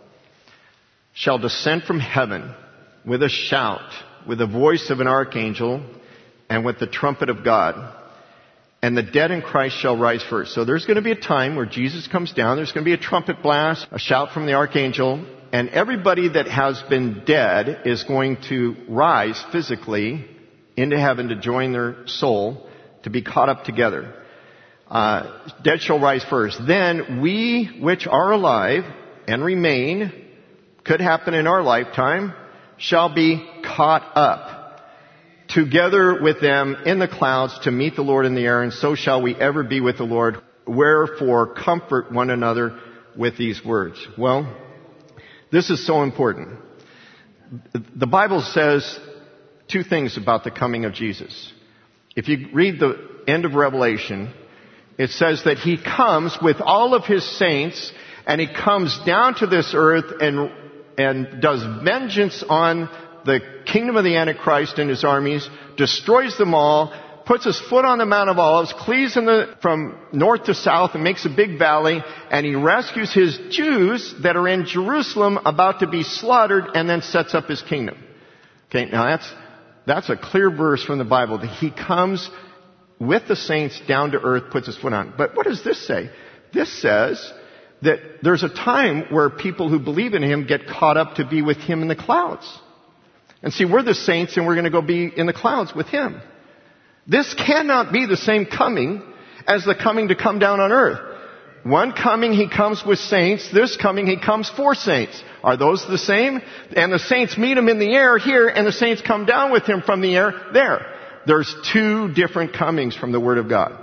shall descend from heaven with a shout, with the voice of an archangel, and with the trumpet of God. And the dead in Christ shall rise first. So there's going to be a time where Jesus comes down. There's going to be a trumpet blast, a shout from the archangel, and everybody that has been dead is going to rise physically into heaven to join their soul, to be caught up together. Uh, dead shall rise first. Then we which are alive and remain, could happen in our lifetime, shall be caught up together with them in the clouds to meet the Lord in the air, and so shall we ever be with the Lord. Wherefore comfort one another with these words. Well, this is so important. The Bible says two things about the coming of Jesus. If you read the end of Revelation, it says that he comes with all of his saints, and he comes down to this earth and and does vengeance on the kingdom of the Antichrist and his armies, destroys them all, puts his foot on the Mount of Olives, cleaves in the, from north to south and makes a big valley, and he rescues his Jews that are in Jerusalem about to be slaughtered, and then sets up his kingdom. Okay, now that's, that's a clear verse from the Bible that he comes with the saints down to earth, puts his foot on. But what does this say? This says that there's a time where people who believe in him get caught up to be with him in the clouds. And see, we're the saints and we're going to go be in the clouds with him. This cannot be the same coming as the coming to come down on earth. One coming, he comes with saints. This coming, he comes for saints. Are those the same? And the saints meet him in the air here, and the saints come down with him from the air there. There's two different comings from the Word of God.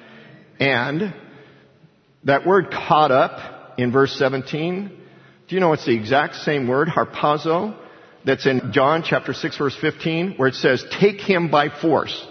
And that word caught up in verse seventeen, do you know it's the exact same word, harpazo, that's in John chapter six verse fifteen, where it says, take him by force.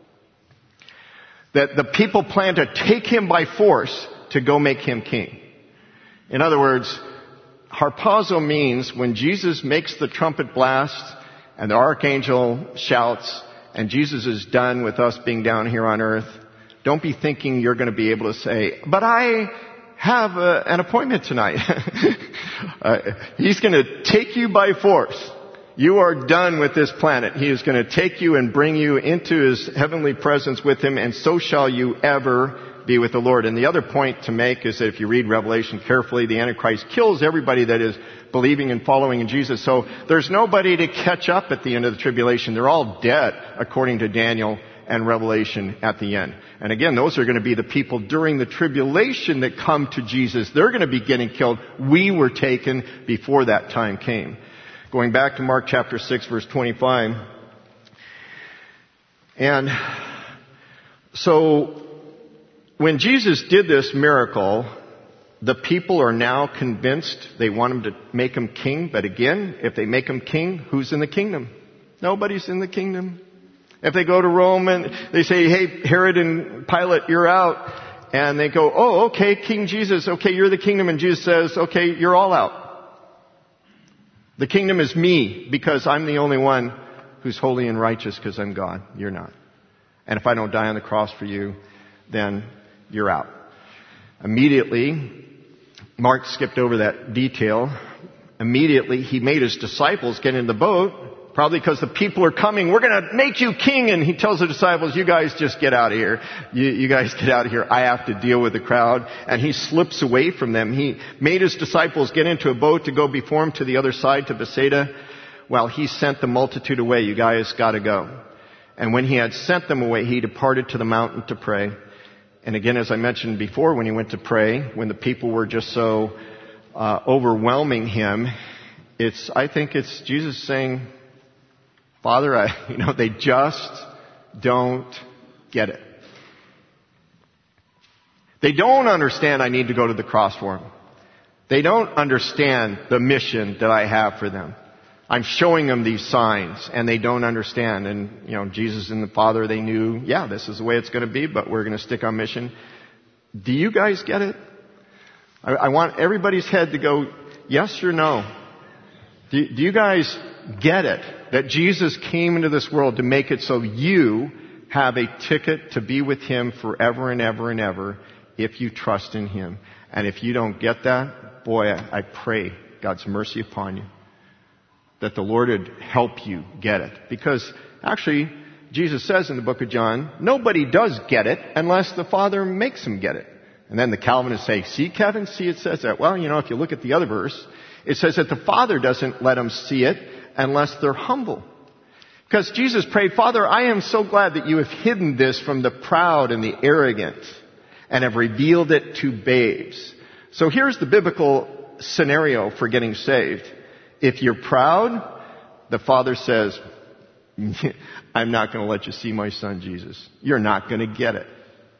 That the people plan to take him by force to go make him king. In other words, harpazo means when Jesus makes the trumpet blast and the archangel shouts and Jesus is done with us being down here on earth, don't be thinking you're going to be able to say, but I have a, an appointment tonight. uh, he's going to take you by force. You are done with this planet. He is going to take you and bring you into his heavenly presence with him, and so shall you ever be with the Lord. And the other point to make is that if you read Revelation carefully, the Antichrist kills everybody that is believing and following in Jesus. So there's nobody to catch up at the end of the tribulation. They're all dead, according to Daniel and Revelation at the end. And again, those are going to be the people during the tribulation that come to Jesus. They're going to be getting killed. We were taken before that time came. Going back to Mark chapter six, verse twenty-five. And so when Jesus did this miracle, the people are now convinced they want him to make him king. But again, if they make him king, who's in the kingdom? Nobody's in the kingdom. If they go to Rome and they say, hey, Herod and Pilate, you're out. And they go, oh, okay, King Jesus, okay, you're the kingdom. And Jesus says, okay, you're all out. The kingdom is me because I'm the only one who's holy and righteous because I'm God. You're not. And if I don't die on the cross for you, then you're out. Immediately, Mark skipped over that detail. Immediately, he made his disciples get in the boat, probably because the people are coming. We're going to make you king. And he tells the disciples, you guys just get out of here. You, you guys get out of here. I have to deal with the crowd. And he slips away from them. He made his disciples get into a boat to go before him to the other side, to Bethsaida, while he sent the multitude away. You guys got to go. And when he had sent them away, he departed to the mountain to pray. And again, as I mentioned before, when he went to pray, when the people were just so uh, overwhelming him, it's, I think it's Jesus saying, Father, I, you know, they just don't get it. They don't understand I need to go to the cross for them. They don't understand the mission that I have for them. I'm showing them these signs, and they don't understand. And, you know, Jesus and the Father, they knew, yeah, this is the way it's going to be, but we're going to stick on mission. Do you guys get it? I, I want everybody's head to go, yes or no? Do, do you guys get it? That Jesus came into this world to make it so you have a ticket to be with Him forever and ever and ever if you trust in Him. And if you don't get that, boy, I, I pray God's mercy upon you, that the Lord would help you get it. Because actually, Jesus says in the book of John, nobody does get it unless the Father makes them get it. And then the Calvinists say, see, Kevin, see it says that. Well, you know, if you look at the other verse, it says that the Father doesn't let them see it unless they're humble. Because Jesus prayed, Father, I am so glad that you have hidden this from the proud and the arrogant and have revealed it to babes. So here's the biblical scenario for getting saved. If you're proud, the Father says, I'm not going to let you see my Son Jesus. You're not going to get it.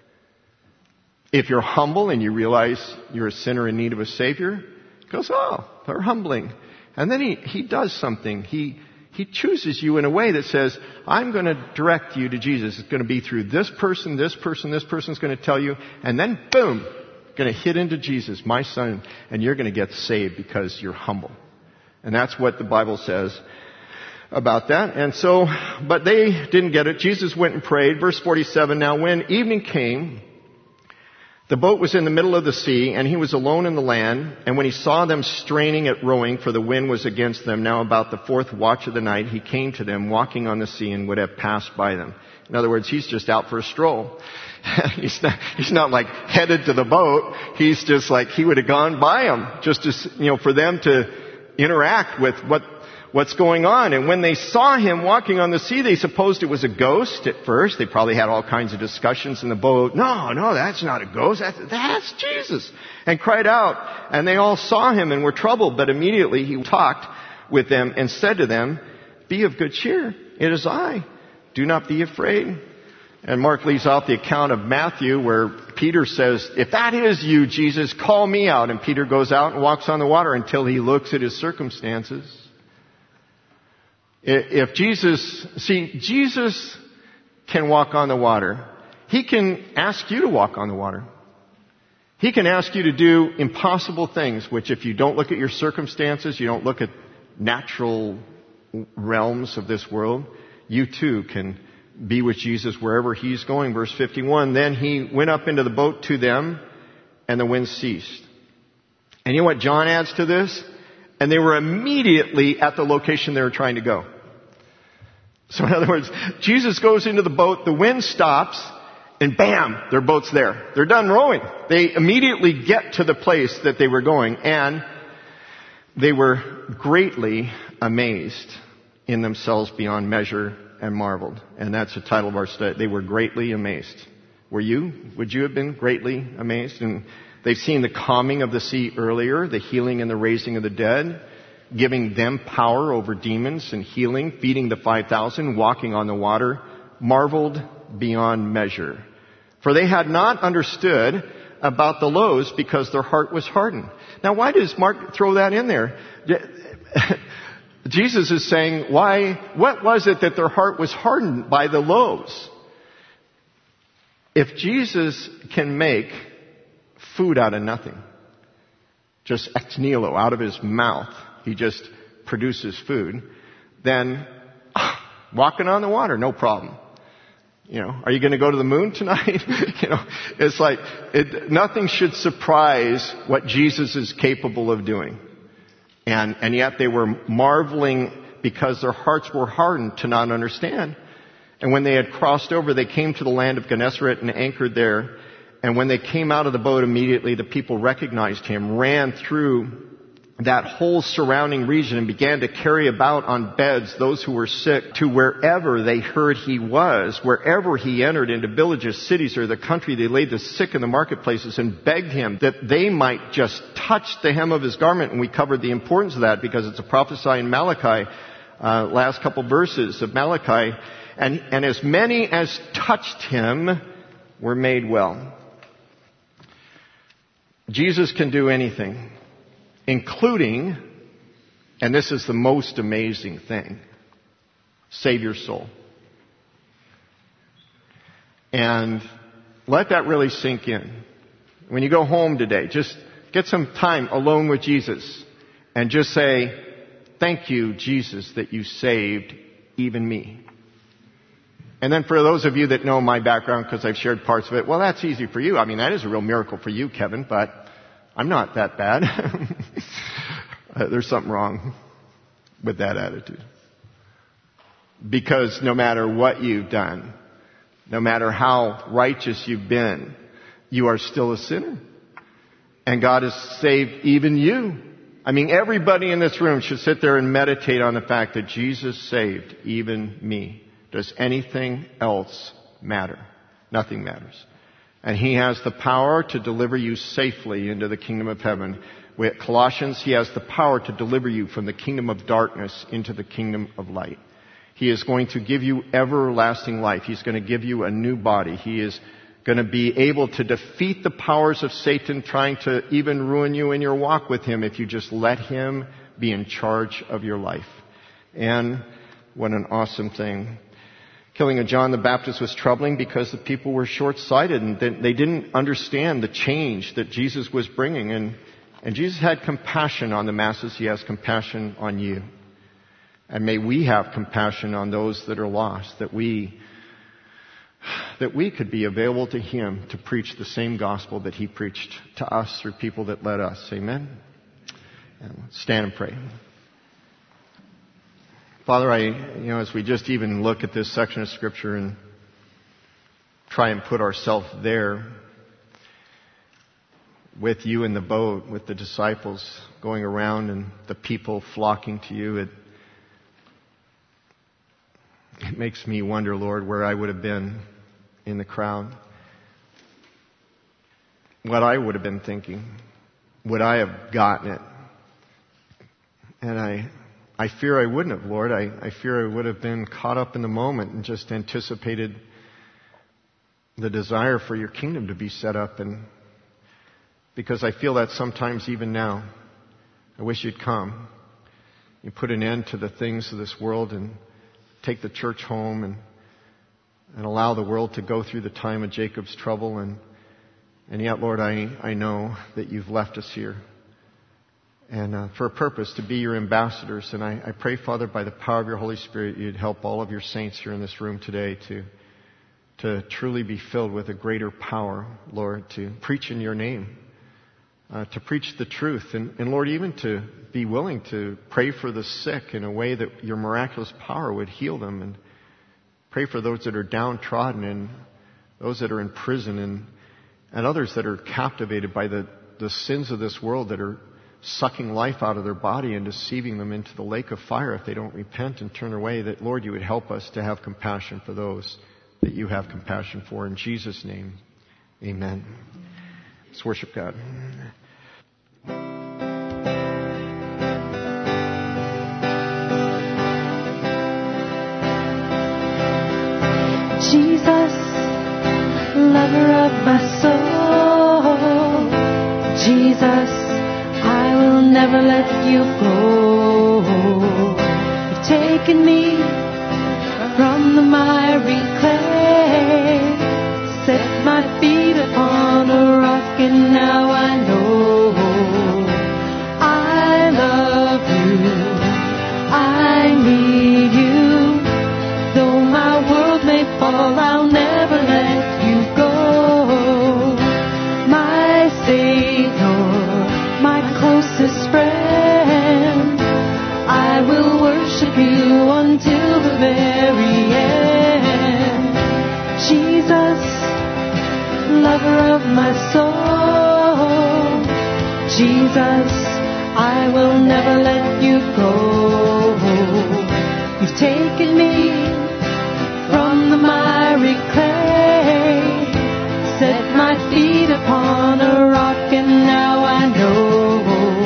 If you're humble and you realize you're a sinner in need of a Savior, he goes, oh, they're humbling. And then he, he does something. He, he chooses you in a way that says, I'm going to direct you to Jesus. It's going to be through this person, this person, this person's going to tell you. And then, boom, going to hit into Jesus, my Son, and you're going to get saved because you're humble. And that's what the Bible says about that. And so, but they didn't get it. Jesus went and prayed. Verse forty-seven, now when evening came, the boat was in the middle of the sea, and he was alone in the land. And when he saw them straining at rowing, for the wind was against them, now about the fourth watch of the night, he came to them, walking on the sea, and would have passed by them. In other words, he's just out for a stroll. he's not, he's not like headed to the boat. He's just like, he would have gone by them, just to, you know, for them to interact with what what's going on. And when they saw him walking on the sea, they supposed it was a ghost at first. They probably had all kinds of discussions in the boat. No, no, that's not a ghost. That's, that's Jesus. And cried out. And they all saw him and were troubled. But immediately he talked with them and said to them, be of good cheer. It is I. Do not be afraid. And Mark leaves out the account of Matthew where Peter says, if that is you, Jesus, call me out. And Peter goes out and walks on the water until he looks at his circumstances. If Jesus, see, Jesus can walk on the water. He can ask you to walk on the water. He can ask you to do impossible things, which if you don't look at your circumstances, you don't look at natural realms of this world, you too can be with Jesus wherever he's going. Verse fifty-one, then he went up into the boat to them, and the wind ceased. And you know what John adds to this? And they were immediately at the location they were trying to go. So in other words, Jesus goes into the boat, the wind stops, and bam, their boat's there. They're done rowing. They immediately get to the place that they were going, and they were greatly amazed in themselves beyond measure and marveled. And that's the title of our study. They were greatly amazed. Were you? Would you have been greatly amazed? And they've seen the calming of the sea earlier, the healing and the raising of the dead, giving them power over demons and healing, feeding the five thousand, walking on the water, marveled beyond measure. For they had not understood about the loaves because their heart was hardened. Now, why does Mark throw that in there? Jesus is saying, why, what was it that their heart was hardened by the loaves? If Jesus can make food out of nothing, just ex nihilo, out of his mouth, he just produces food, then ah, walking on the water, no problem. You know, are you going to go to the moon tonight? you know, it's like, it, nothing should surprise what Jesus is capable of doing. And, and yet they were marveling because their hearts were hardened to not understand. And when they had crossed over, they came to the land of Gennesaret and anchored there. And when they came out of the boat immediately, the people recognized him, ran through that whole surrounding region and began to carry about on beds those who were sick to wherever they heard he was. Wherever he entered, into villages, cities, or the country, they laid the sick in the marketplaces and begged him that they might just touch the hem of his garment. And we covered the importance of that because it's a prophecy in Malachi, uh, last couple verses of Malachi. And, and as many as touched him were made well. Jesus can do anything, including, and this is the most amazing thing, save your soul. And let that really sink in. When you go home today, just get some time alone with Jesus and just say, thank you, Jesus, that you saved even me. And then for those of you that know my background, because I've shared parts of it, well, that's easy for you. I mean, that is a real miracle for you, Kevin, but I'm not that bad. uh, there's something wrong with that attitude. Because no matter what you've done, no matter how righteous you've been, you are still a sinner. And God has saved even you. I mean, everybody in this room should sit there and meditate on the fact that Jesus saved even me. Does anything else matter? Nothing matters. And he has the power to deliver you safely into the kingdom of heaven. With Colossians, he has the power to deliver you from the kingdom of darkness into the kingdom of light. He is going to give you everlasting life. He's going to give you a new body. He is going to be able to defeat the powers of Satan trying to even ruin you in your walk with him if you just let him be in charge of your life. And what an awesome thing. Killing of John the Baptist was troubling because the people were short-sighted and they didn't understand the change that Jesus was bringing. And, and Jesus had compassion on the masses. He has compassion on you. And may we have compassion on those that are lost, that we, that we could be available to him to preach the same gospel that he preached to us through people that led us. Amen? And stand and pray. Father, I, you know, as we just even look at this section of Scripture and try and put ourselves there with you in the boat, with the disciples going around and the people flocking to you, it, it makes me wonder, Lord, where I would have been in the crowd. What I would have been thinking. Would I have gotten it? And I... I fear I wouldn't have, Lord. I, I fear I would have been caught up in the moment and just anticipated the desire for your kingdom to be set up. And because I feel that sometimes even now, I wish you'd come. You put an end to the things of this world and take the church home and, and allow the world to go through the time of Jacob's trouble. And, and yet, Lord, I, I know that you've left us here. And uh, for a purpose, to be your ambassadors. And I, I pray, Father, by the power of your Holy Spirit, you'd help all of your saints here in this room today to, to truly be filled with a greater power, Lord, to preach in your name, uh, to preach the truth. And, and, Lord, even to be willing to pray for the sick in a way that your miraculous power would heal them. And pray for those that are downtrodden and those that are in prison and, and others that are captivated by the, the sins of this world that are sucking life out of their body and deceiving them into the lake of fire if they don't repent and turn away, that, Lord, you would help us to have compassion for those that you have compassion for. In Jesus' name, amen. Let's worship God. Jesus, lover of my soul, Jesus, I will never let you go. You've taken me from the miry clay, set my feet upon a rock, and now I know I love you, I need you. Though my world may fall, I'll never let you go. My Savior, my closest friend, I will worship you until the very end. Jesus, lover of my soul, Jesus, I will never let you go. You've taken me from the miry clay, set my feet upon a rock, and now I know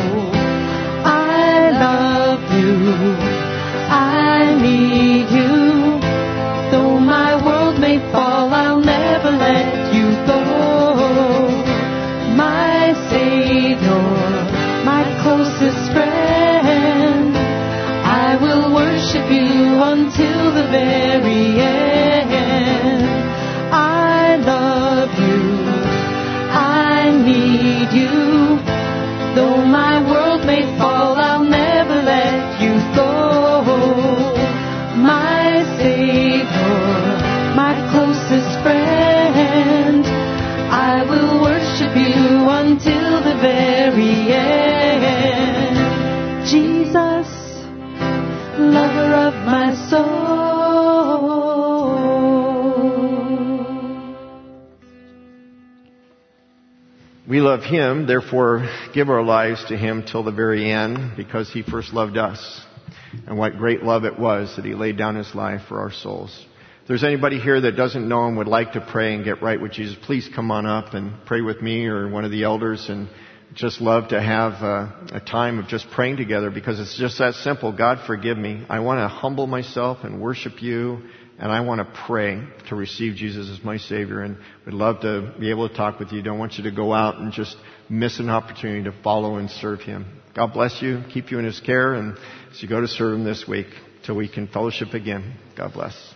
I love you, I need you. Though my world may fall, I'll never let you go. My Savior, my closest friend, I will worship you until the very end. I love you, I need you. Though my world may fall, I'll never let you go. My Savior, my closest friend, I will worship you until the very end. Jesus, lover of my soul. We love Him, therefore give our lives to Him till the very end, because He first loved us. And what great love it was that He laid down His life for our souls. If there's anybody here that doesn't know Him, would like to pray and get right with Jesus, please come on up and pray with me or one of the elders, and just love to have a, a time of just praying together, because it's just that simple. God, forgive me. I want to humble myself and worship you, and I want to pray to receive Jesus as my Savior, and would love to be able to talk with you. Don't want you to go out and just miss an opportunity to follow and serve Him. God bless you, keep you in His care, and as you go to serve Him this week, till we can fellowship again, God bless.